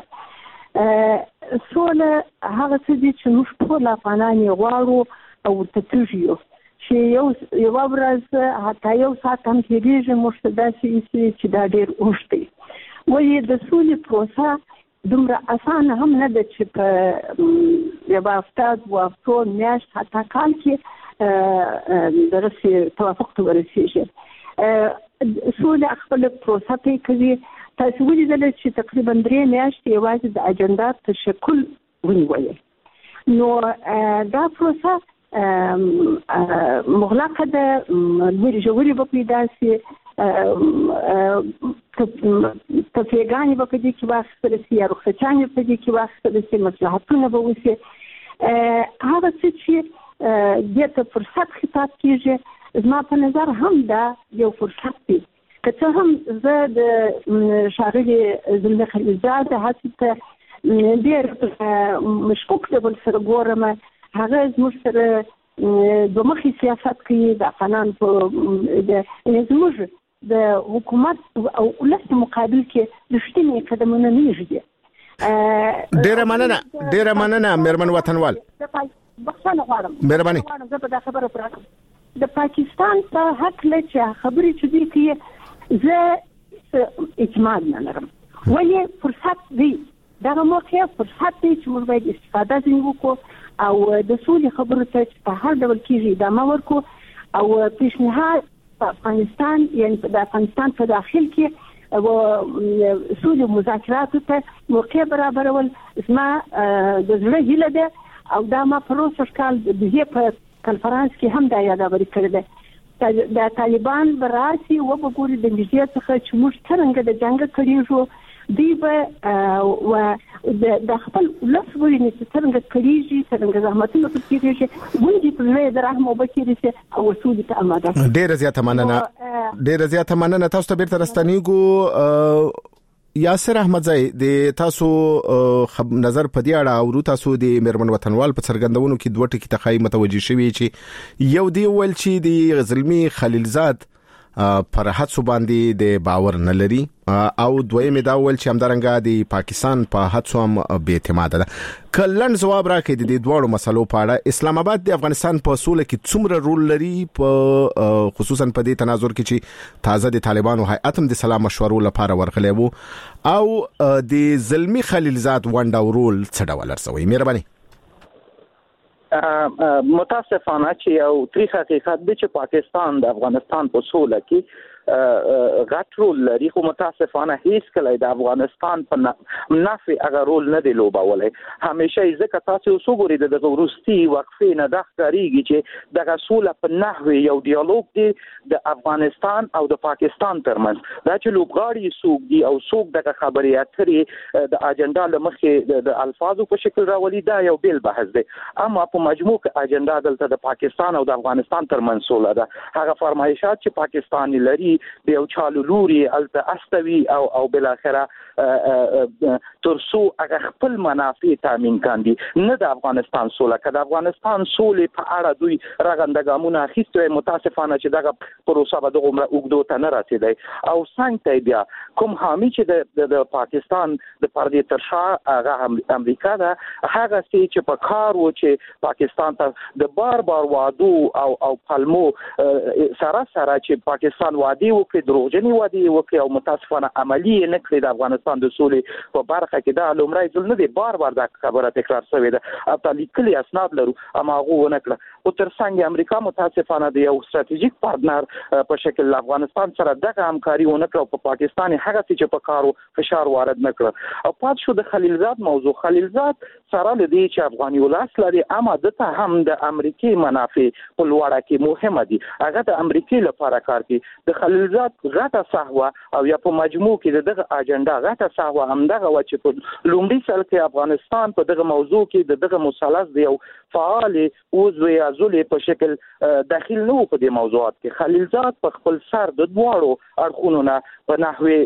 سوله هغه څه دي چې موږ ټول افغانان یې غواړو او ورته تږي یو چې یو یوه ورځ حتی یو ساعت هم تېرېږي موږ ته داسې ایسي چې دا ډېر اوږد دی. ولې د سولې پروسه دومره اسانه هم نه ده چې په یوه هفته دوه هفتو میاشت حتی کال کې دغسې توافق ته ورسېږي. سوله خپل پروسه پی کوي. تاسو ولیدل چې تقریبا درې میاشتې یوازې د اجنډا تشکل ونیولې. نو دا پروسه مغلقه ده، لوړې ژورې به پیدا شي، تفریحګانې به په دې کې واخیستل شي یا رخصتیانې په دې کې واخیستل شي، مصلحتونه به وشي. هغه څه چې دې ته فرصت خطاب کېږي زما په نظر هم دا یو فرصت دی. که څه هم زه د ښاغلي زلمي خلیلزاد هڅې ته ډېر مشکوک ډول سره ګورم. هغه زموږ سره دومخي سیاست کوي د افغانانو په زموږ د حکومت او ولس مقابل کې رښتینې قدمونه نه ږدي. ډېره مننه ډېره مننه مېرمن وطنوال. بخښنه غواړم مهرباني زه به دا خبره پوره کړم. د پاکستان په هکله چې خبرې چې دوی کوي زه اعتماد نه لرم. ولې فرصت دی، دغه موقع فرصت دی چې موږ باید استفاده ځینې وکړو او د سولې خبرو ته چې په هر ډول کېږي ادامه ورکړو او پیشنهاد په افغانستان یعنې د افغانستان په داخل کې سولې مذاکراتو ته موقع برابرول زما د زړه هیله ده او دا ما پروسه کال د دې په کنفرانس کې هم دا یادونه کړې ده. د طالبان براسي و په ګوري د نږدې څخه چې موږ څنګه د جنگ کړیږو دی به و د خپل لس ویني چې څنګه کړیږي څنګه زحمتونه کړیږي ونجي په لوی درهم وبکیږي او وسودي ته آماده. ډېر زیاته مننه ډېر زیاته مننه. تاسو ته بیرته راستنیږو. یاسر احمدزی د تاسو نظر په دې اړه او تاسو د مېرمن وطنوال په څرګندونو کې دوه ټکي ته خای متوجي شوي چې یو دی ول چې د زلمي خلیلزاد پر هڅو باندې د باور نه لري او دویم دا ول چې همدارنګه د پاکستان په هڅو هم بې اعتماد ده. کلن جواب راکړي د دې دوه مسلو په اړه اسلام آباد د افغانستان په سوله کې څومره رول لري، په خصوصا په دې تناظر کې چې تازه د طالبانو هیئت هم د سلام مشورو لپاره ورغلی وو او د زلمي خلیلزاد ونډه او رول څه ډول ارزوي؟ مهرباني. متاسفانه چې یو تاریخ حقیقت دی چې پاکستان د افغانستان په سوله کې غټ رول لري، خو متاسفانه هیڅ کله د افغانستان په نفع هغه رول نه دی لوبولی. همیشه ځکه تاسو وګورئ د وروستي وقفې نه دا ښکارېږي چې دغه سوله په نحوې یو ډیالوګ دی د افغانستان او د پاکستان ترمنځ. دا چې لوبغاړي څوک دي او څوک دغه خبرې اترې د اجنډا له مخې د الفاظو په شکل راولي دا یو بیل بحث دی. اما په مجموع کې اجنډا دلته د پاکستان او د افغانستان ترمنځ سوله ده. هغه فرمایشات چې پاکستان لري د یو چالو لوري الته استوي او او بل اخره ترسو هغه خپل منافع تامین کاندي نه د افغانستان سوله کده افغانستان سولې په اړه دوی راغندګامونه اخیستوي متاسفانه چې دغه پروسه به دغه عمره وګدو ته نه رسیدي او څنګه بیا کوم حامي چې د پاکستان د پردې ترشا هغه امریکا ده هغه چې په کار و چې پاکستان ته د بار بار وادو او او پلمو سره سره چې پاکستان وادي وکړي دروغجنې وادي وکړي او متاسفانه عملی نه کړی د افغانستان د سولې په برخه کې دا لومړی ځل نه دی بار بار دا خبره تکرار شوې ده او لیکلي اسناد لرو اما هغه ونه کړ او تر څنګه امریکا متاسفانه د یو ستراتیژیک پارتنر په شکل افغانستان سره دغه همکاري ونه کړ او په پاکستان هغه چې په کارو فشار وارد نه کړ او پات شو د خلیلزاد موضوع خلیلزاد سره لدی چې افغاني ولاس لري اما دته هم د امریکای منافع په لوړه کې مهمه دي هغه د امریکای لپاره کار کوي د خلیلزاد غټه صحوه او یا په مجموع کې دغه اجنډا غټه صحوه هم دغه و چې په لومړي سال کې افغانستان په دغه موضوع کې دغه مثلث دی او فعال عضو یا ذلې په شکل داخل نه په دې موضوعات کې خلیلزاد په خپل سر د دواړو اړخونو نه په نحوی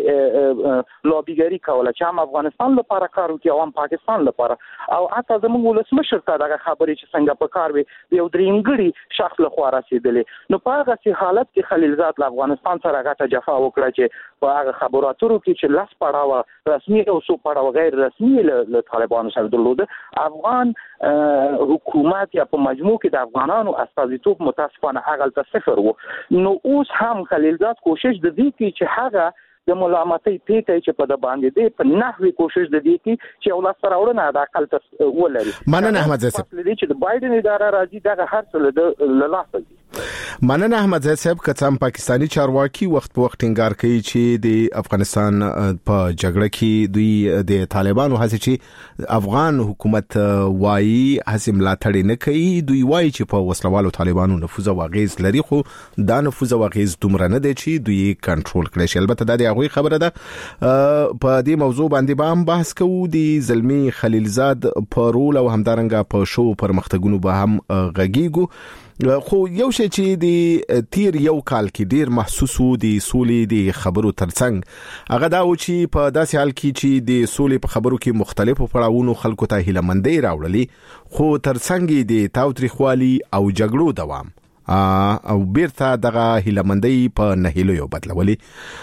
لوبیګری کوله چې هم افغانستان لپاره کار کوي او هم پاکستان لپاره او حتی زموږ ولسمشر ته دغه خبرې چې څنګه په کار وي یو درینګړي شخص له خوا رسیدلې نو په هغه حالت کې خلیلزاد له افغانستان سره غټه جفا وکړه چې په هغه خبراتو کې چې لاس پړاوه رسمي او سو پړاوه غیر رسمي له طالبانو سره درلوده افغان حکومت یا په مجموع کې د افغانانو استازیتوب متاسفانه هغه ته صفر وو نو اوس هم خلیلزاد کوشش د دې کې چې هغه د ملامتۍ پیټه چې په د باندې دی په نحوی کوشش د دې کې چې اول سره اورنه د عقل ته ولري مننه احمد زیب چې د بایدن اداره راځي دغه هر څه له لاسه دي مننه احمد زیب کڅام پاکستانی چارواکي وخت په وخت ټینګار کوي چې د افغانستان په جګړه کې دوی د طالبانو هڅه چې افغان حکومت وایي هڅه ملاتړ نه کوي دوی وایي چې په وسلوالو طالبانو نفوذ او غیز لري خو دا نفوذ او غیز دومره نه دي چې دوی کنټرول کړي شي البته د هغه خبره ده په دې موضوع باندې به هم بحث کوو د زلمی خلیلزاد په رول او همدارنګه په شو پرمختګونو به هم غږیږو خو یو شی چې د تیر یو کال کې ډیر محسوسو د سولې د خبرو ترڅنګ هغه دا و چې په داسې حال کې چې د سولې په خبرو کې مختلفو پړاوونو خلکو ته هیلمندۍ راوړلې خو ترڅنګ د تاوتریخوالي او جګړو دوام او بیرته دغه هیلمندۍ په نهیلو بدلولي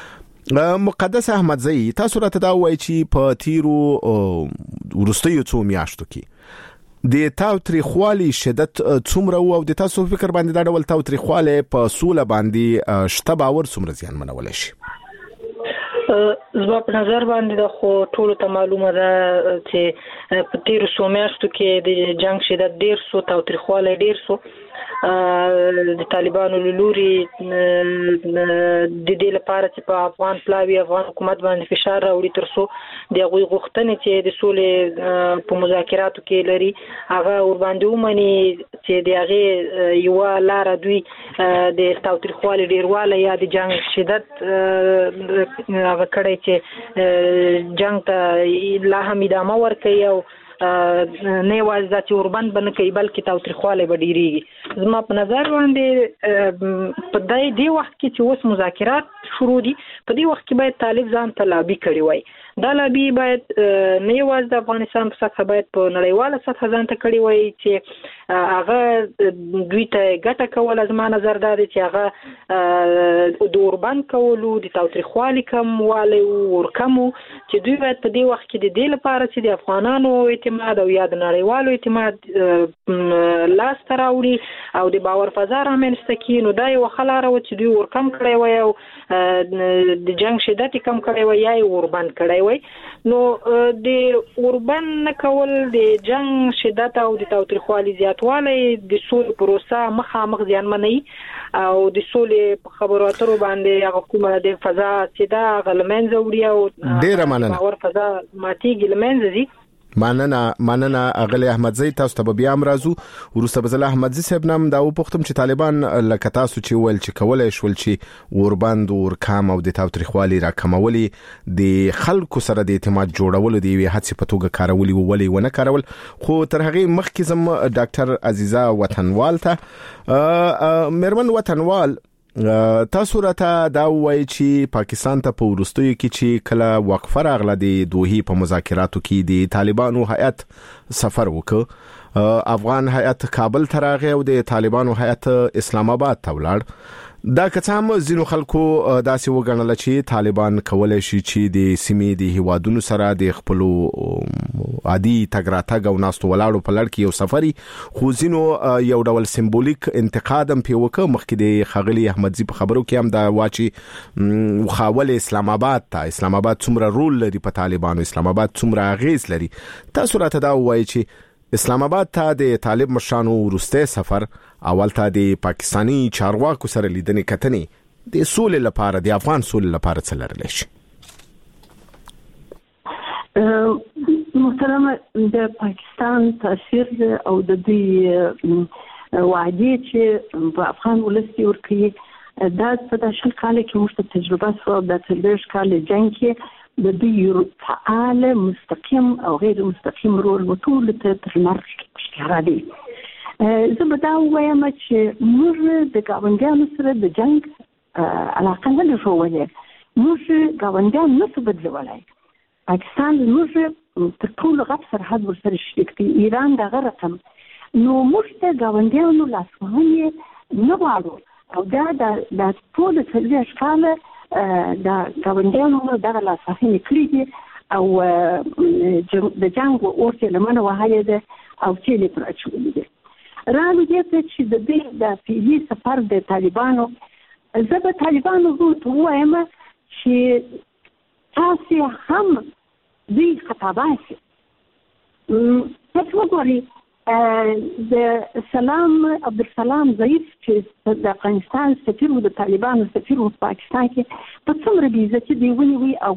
مقدس احمد زئی تاسو راته دا وایي چې په تیرو ورستیو څو میاشتو کې د تاوتریخوالي شدت څومره او د تاسو فکر باندې دا ډول تاوتریخواله په سوله باندې شته باور څومره زیان منول شي زما په نظر باندې د خو ټولو ته معلومه ده چې په تیرو څو میاشتو کې د جنگ شدت ډیر سو تاوتریخواله ډیر سو د طالبانو لوري د دې لپاره چې په افغان پلاوی افغان حکومت باندې فشار راوړي ترڅو د غوي غوښتنې چې د سولې په مذاکراتو کې لري هغه ور باندې ومني چې د هغه یو لار دوی د تاوتریخوالي ډیرواله یا د جنگ شدت هغه کړي چې جنگ ته لا هم ادامه ورکړي او نه یوازې چې اوربند بنه کوي بلکې تاوتریخواله به ډیریږي زما په نظر باندې په دای دی وخت کې چې اوس مذاکرات شروع دي په دې وخت کې باید طالب ځان ته لابي کړی وای دا لابي باید نه یوازې د افغانستان په سطح باید په نړیواله سطح ځان ته کړی وای چې هغه دوی ته ګټه کول زما نظر دا دی چې هغه د اوربند کولو د تاوتریخوالي کم والي ورکمو چې دوی باید په دې وخت کې د دې لپاره چې د افغانانو اعتماد او یا د نړیوالو اعتماد لاس ته راوړي او د باور فضا رامنځته کړي نو دا یو خلاره و چې دوی ورکم کړی وای او د جنگ شدت کم کړی وای یا اوربند کړی وای نو د اوربند نه کول د جنگ شدت او د تاوتریخوالي زیاتوالی د سولې پروسه مخامخ زیانمنوي او د سولې په خبرو اترو باندې هغه کومه د فضا چې دا غلمنځ وړي او ډیره مننه باور فضا ماتیږي لمنځ دي مننه مننه اغلی احمد زئی تاسو ته بیا هم راځو ورسته بزل احمد زئی صاحب نام دا و پختم چې طالبان لکه تاسو چې ول چې کولای شول چې وربند ور کام او د تاوتریخوالي را کمولي د خلکو سره د اعتماد جوړول دی وی هڅه په توګه کارولي ولې ونه کارول خو تر هغه مخکې زم ډاکټر عزیزا وطنوال ته مرمن وطنوال تاسو راته دا وایي چې پاکستان ته په ورستیو کې چې کله وقفه راغله د دوحې په مذاکراتو کې د طالبانو هیئت سفر وکړ، افغان هیئت کابل ته راغی او د طالبانو هیئت اسلام آباد ته ولاړ. دا که هم ځینو خلکو داسې وګڼل چې طالبان کولای شي چې د سیمې د هیوادونو سره د خپل عادي تګ راتګ او ناستو ولاړو په لړ کې یو سفري، خو ځینو یو ډول سمبولیک انتقاد هم په وکړ. مخکې د خغلی احمدزي په خبرو کې هم دا واچي وخاول اسلام آباد ته اسلام آباد څومره رول لري په طالبانو، اسلام آباد څومره اغیز لري. تاسو راته دا وایي چې اسلام آباد ته د طالب مشرانو ورسته سفر اول ته د پاکستانی چارواکو سره لیدنې کتنې د سولې لپاره د افغان سولې لپاره څه لرلی شي؟ محترم، د پاکستان تاثیر او د دې وعدې چې په افغان ولس کې ورکوي دا په د شل کال کې موږ ته تجربه شو. د څلوېښت کال جنګ کې د دوی فعال مستقیم او غیر مستقیم رول ټول ته تر مرګ ښکاره دی. زه به دا ووایم چې موږ د ګاونډیانو سره د جنګ علاقه نه ده ښودلې، موږ ګاونډیان نه شو بدلولی. پاکستان زموږ تر ټولو غټ سرحد ورسره شریک دی، ایران دغه رقم. نو موږ د ګاونډیانو لاسوهنې نه غواړو او دا د ټولو څلوېښت کاله د ګاونډیانو دغه لاسوهنې کړي دي او د جنګ اور چې لمنه وهلې ده او تیلې پر اچولې دي. راغلو دې ته چې د دې د فعلي سفر د طالبانو، زه به طالبانو ته ووایم چې تاسې هم دوی خطاباسي. تاسو وګورئ د سلام عبدالسلام ضعیف چې د افغانستان سفیر و د طالبانو سفیر و پاکستان کې په څومره بې عزتي دوی ونیوي او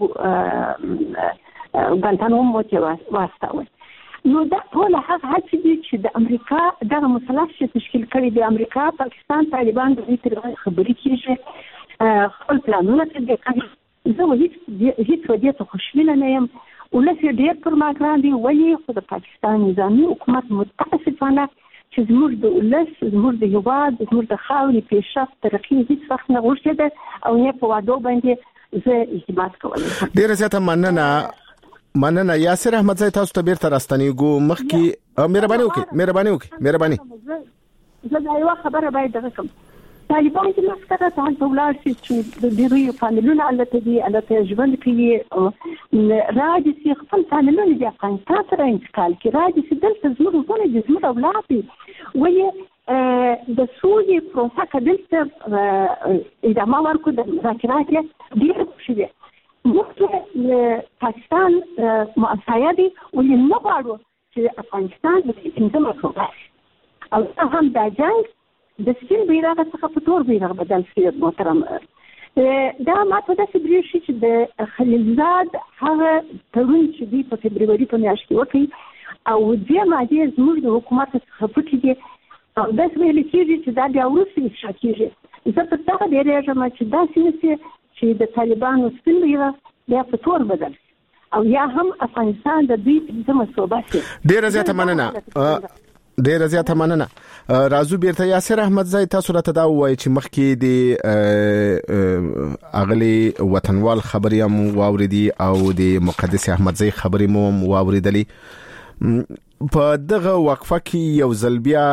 ګوانتانامو ته واستول. نو دا ټول هغه هڅې دي چې د امریکا دغه مثلث چې تشکیل کړی دی، امریکا پاکستان طالبان د دې تر خبرې کېږي، خپل پلانونه تطبیق کوي. زه هیڅ هیڅ ودې ته خوشبینه نه یم. ولس یې ډېر پر ما ګران دي، ولې خو د پاکستان نظامي حکومت متاسفانه چې زموږ د ولس، زموږ د هېواد، زموږ د خاورې پیشرفت ترقي هیڅ وخت نه غوښتې ده او نه په وعدو باندې زه اعتماد کولی شم. ډېره زیاته مننه مننه یاسر احمدزی، تاسو ته بیرته راستنیږو. مخکې مهرباني وکړئ مهرباني وکړئ مهرباني زه دا یوه خبره باید دغه کړم. طالبان چې مسکره ته هلته ولاړ شي چې د دوی فامیلونه هلته دي، هلته ژوند کوي، راځي چې خپل فامیلونه د افغانستان سره انتقال کړي، راځي چې دلته زموږ ورونه دي، زموږ اولاد دي. ولې د سولې پروسه که دلته ادامه ورکړو د مذاکرات یې ډېره خوشي ده. موږ پاکستان معصیه دي، ولې نه غواړو چې افغانستان د پنځمه ټوټه شي او هم دا جنګ د سپین بیرغ څخه په تور بیرغ بدل شي. محترم، دا ماته داسې برېښي چې د خلیلزاد هغه تړون چې دوی په فبروري په میاشت کې وکړي او دې مادې زموږ د حکومت څخه پټې دي او داسې ویل کېږي چې دا بیا وروسته افشا کېږي. زه په دغه ډېرېږم چې داسې نه شي چې د طالبانو سپین بیرغ بیا په تور بدل شي او یا هم افغانستان د دوی پنځمه صوبه شي. ډېره زیاته مننه ډېره زیاته مننه. راځو بیرته یاسر احمدزی، تاسو راته دا وایي چې مخکې د اغلی وطنوال خبرې هم واوریدي او د مقدس احمدزی خبرې مو واوریدلې. په دغه وقفه کې یو ځل بیا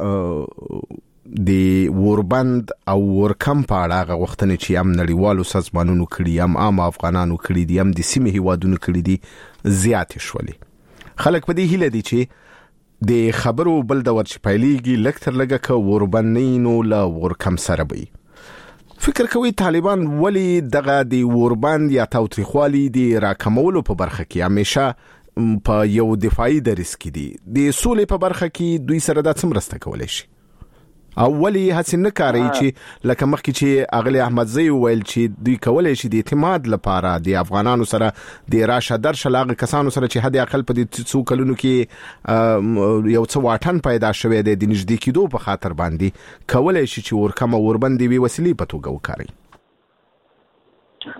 د وربند او ورکم په اړه هغه غوښتنې چې هم نړیوالو سازمانونو کړي، هم عام افغانانو کړي دي، هم د سیمې هیوادونو کړي دي، زیاتې شولې. خلک په دې هیله دي چې د خبرو بل د ورچ پایلیږي لکتر لګه ک وربنینو لا ورکم سره وي. فکر کوي طالبان ولی دغه د وربند یا تاوتریخوالي د راکمولو په برخه کې همیشه په یو دفاعي درس کې دي، د سولې په برخه کې دوی سره د څمرسته کولای شي؟ اولی هڅه نه کوي چې لکه مخکې چې اغلی احمدزی ویل چې دوی کولای شي د اعتماد لپاره د افغانانو سره د راشه درشه لاغه کسانو سره چې حد اقل په دې څو کلونو کې یو څو واټن پیدا شوی دی د نږدې کېدو په خاطر باندې کولای شي چې ورکم وربندې وی وسیلې په توګه وکړي.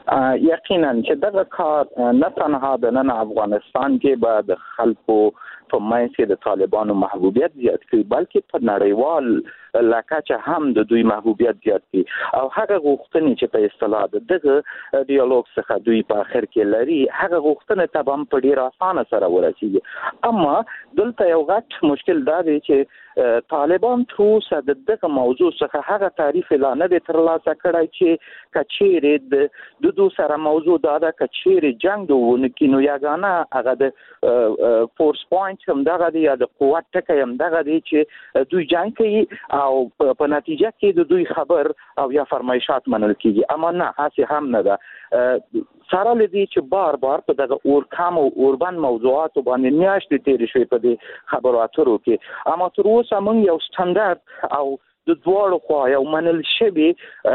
یقینا چې دغه کار نه تنها د نن افغانستان کې به د خلکو په منځ کې د طالبانو محبوبیت زیات کړي بلکې په نړیوال لکه هم د دوی محبوبیت زیات کړي او هغه غوښتنې چې په اصطلاح دغه ډیالوګ څخه دوی په اخر کې لري هغه غوښتنې ته هم په ډیر اسانه سره ورسیږي اما دلته یو غټ مشکل دا دی چې طالبان تر اوسه د دغه موضوع څخه هغه تعریف اعلان نه ترلاسه کړی چې کچېرې د دوه سره موضوع دا ده کچېرې جنگ دوونکي نو یګانه هغه د فورس پوینټ هم دغه دی یا د قوت ټکی هم دغه دی چې دوی جنگ کوي او په نتیجه کې د دوی خبر او یا فرمایشات منل کیږي اما نه هڅه هم نه ده سره لدی چې بار بار په دغه اورکام او اوربان موضوعات باندې میاشتې تیرې شوې په دې خبرو اترو کې اما تر اوسه موږ یو سټانډرد او د دواړو خوا یو منل شوی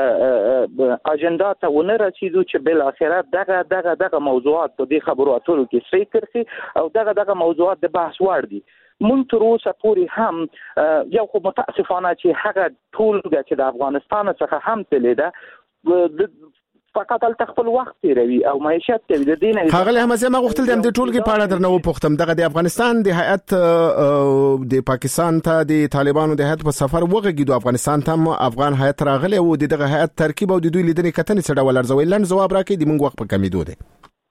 اجنډا ته ونه رسیدو چې بل اخره دغه دغه دغه موضوعات په دې خبرو اترو کې صحیح کړي او دغه دغه موضوعات د بحث وړ دي مونږ تر اوسه پورې هم یو خو متاسفانه چې هغه ټولګه چې د افغانستان څخه هم تللی ده فقط ال تخپل وخت تیروي او معیشت کوي د دین هغه هم زما غوښتل د ټولګي په اړه درنو پوښتم دغه د افغانستان د هیئت د پاکستان ته د طالبانو د هیئت په سفر وغږیدو افغانستان ته افغان هیئت راغلی او دغه هیئت ترکیب او د دوی لیدنې کتنې څه ډول ارزوي لن جواب راکړي د موږ وخت په کمیدو دی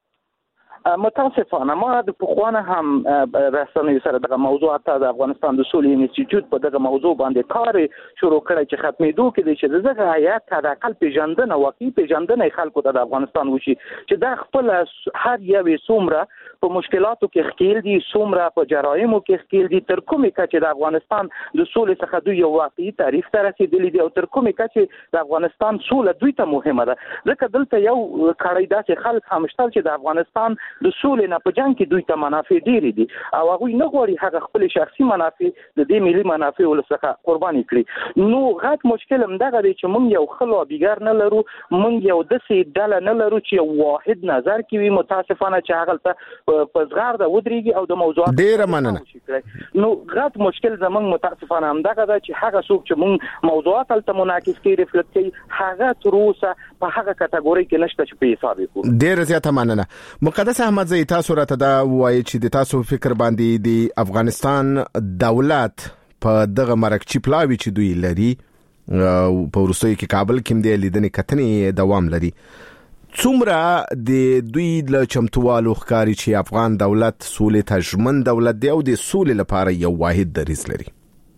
متاسفانه ما د پخوانه هم رسنۍ سره دغه موضوعات د افغانستان د سولې انسټیټیوټ په دغه موضوع باندې کار شروع کړی چې ختمېدو کې د چې دغه هیئت د خپل پیژندنه واقعي پیژندنه خلکو ته د افغانستان وشي چې د خپل هر یوې څومره په مشکلاتو کې ښکیل دي څومره په جرایمو کې ښکیل دي تر کومې کچې د افغانستان د سولې څخه دوی یو واقعي تعریف ته رسېدلي دي او تر کومې کچې د افغانستان سوله دوی ته مهمه ده ځکه دلته یو کړی داسې خلک هم شته چې د افغانستان د سولې نه په جنگ کې دوی ته منافع ډېرې دي او هغوی نه غواړي هغه خپل شخصي منافع د دې ملي منافع ولڅخه قرباني کړي نو غټ مشکل هم دغه دی چې موږ یو ښه لابیګر نه لرو موږ یو داسې ډله نه لرو چې یو واحد نظر کې وي متاسفانه چې هغلته په زغرده ودرېږي او د موضوعات ډېره مننه نو غټ مشکل زموږ متاسفانه هم دغه ده چې هغه څوک چې موږ موضوعات هلته منعکس کوي ریفلکټ کوي هغه تر اوسه په هغه کټګورۍ کې نشته چې په حساب یې کړو ډېره زیاته مننه مقدس احمد زئی تاسو راته دا وایي چې د تاسو فکر باندې د افغانستان دولت په دغه مرکچی پلاوی چې دوی لري په روسي کې کابل کې د لیدنې کتنې دوام لري څومره د دوی له چمتووالو ښکاری چې افغان دولت سولې ته ژمن دولت دی او د سولې لپاره یو واحد دریځ لري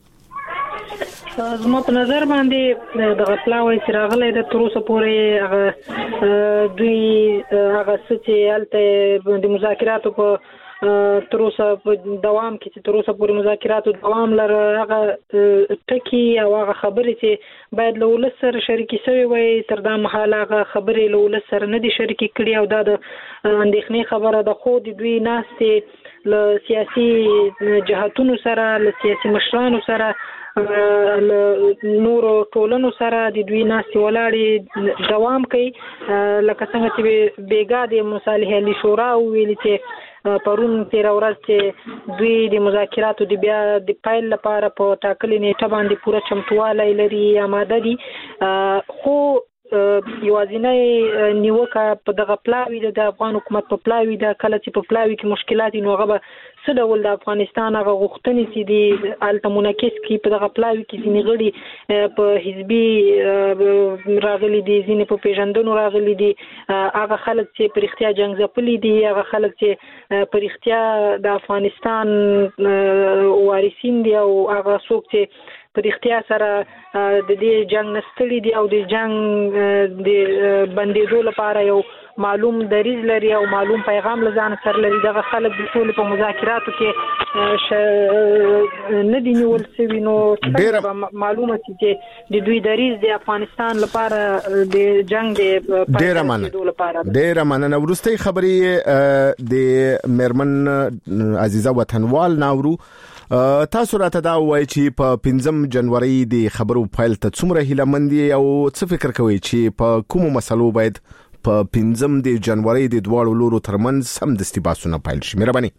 زما په نظر باندې د غپلاوي سراغله د تروسه پورې هغه دوی هغه چې الته د مذاکراتو په تروسه په دوام کې چې تروسه پورې مذاکراتو دوام لره هغه ټکی او هغه خبرې چې باید له ولس سره شریکي شوی وي تر دا مهاله هغه خبرې له ولس سره نه دي شریکي کړي او دا د اندېښنې خبره ده خو د دوی ناستې له سیاسي جهاتونو سره له سیاسي مشرانو سره نور ټولنو سره د دوی ناستې ولاړې دوام کوي لکه څنګه چې بیګا د مصالحه علی شورا ویلي چې پرون تیر ورځ چې دوی د مذاکراتو د بیا د پایل لپاره په ټاکلې نیټه باندې پوره چمتوالی لري آماده دي خو یوازینی نیوکه په دغه پلاوی د افغان حکومت په پلاوی د کله چې په پلاوی کې مشکلات نو هغه څه ډول د افغانستان هغه غوښتنې چې د الته منعکس کی په دغه پلاوی کې ځینې غړي په حزبي راغلي دي ځینې په پیژندنو راغلي دي هغه خلک چې پر اختیار جنگ ځپلي دي هغه خلک چې پر اختیار د افغانستان وارثین دي او هغه څوک چې په اختیار سره د دې جنگ نستړي دي او د جنگ د بندیدو لپاره یو معلوم دریځ لري او معلوم پیغام لزان سره لري دغه خلک د ټول په مذاکراتو کې نه دي نیول شوی نو معلومه چې د دوی دریځ د افغانستان لپاره د جنگ د ډیره مننه ډیره مننه ورستۍ خبرې د مرمن عزیزه وطنوال ناورو تاسو راته دا وایي چې په پنځم جنوري د خبرو فایل ته څومره هیلهمندي او څه فکر کوي چې په کومو مسلو باید په پنځم د جنوري د دواړو لورو ترمنځ سم دستي باسونه فایل شي مهرباني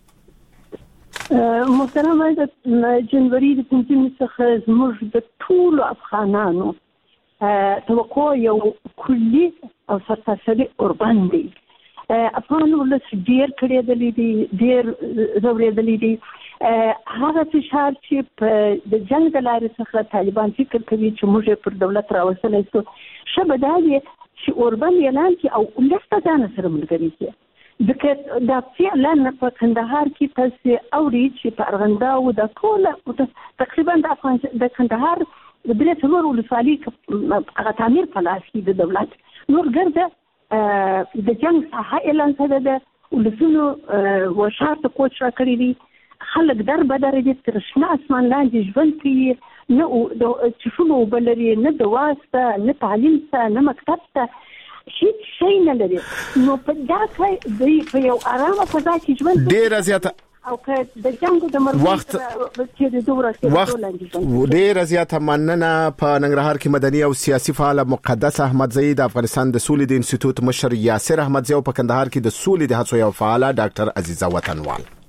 محترم د جنوري د پنځم څخه زموږ د ټولو افغانانو توقع یو کلی او سرتاسري قربان دي افغان ولس ډیر کړي دي ډیر زورېدلې دي هغه فشار چې په د جنگ د لارې څخه طالبان فکر کوي چې موږ پر دولت راوستلای شو شبه دا دی چې اوربند اعلان کی او لسته ځان سره ملګری کی دغه د فعلا په کندهار کې تاسو اوري چې په ارغنداو د ټول تقریبا د افغان د کندهار د درې څلور ولسوالۍ هغه تعمیر په لاس کې د دولت نور ګرځه د جنگ ساحه اعلان کړه د ولسونو وشارت کوچ را کړی دي خلک در بدر دي تر شنه اسمان لاندې ژوند کوي نه د چشمو بلري نه د واسطه نه تعلیم ته نه مکتب ته هیڅ شي نه لري نو په دا کې د په یو آرامه فضا کې ژوند ډیر زیاته او که د جنگ د مرګ وخت چې د دوره وخت ډیر زیاته مننه په ننګرهار کې مدني او سیاسي فعال مقدس احمد زئی د افغانستان د سولې د انسټیټیوټ مشر یاسر احمد زئی په کندهار کې د سولې د هڅو یو فعال ډاکټر عزیزه وطنوال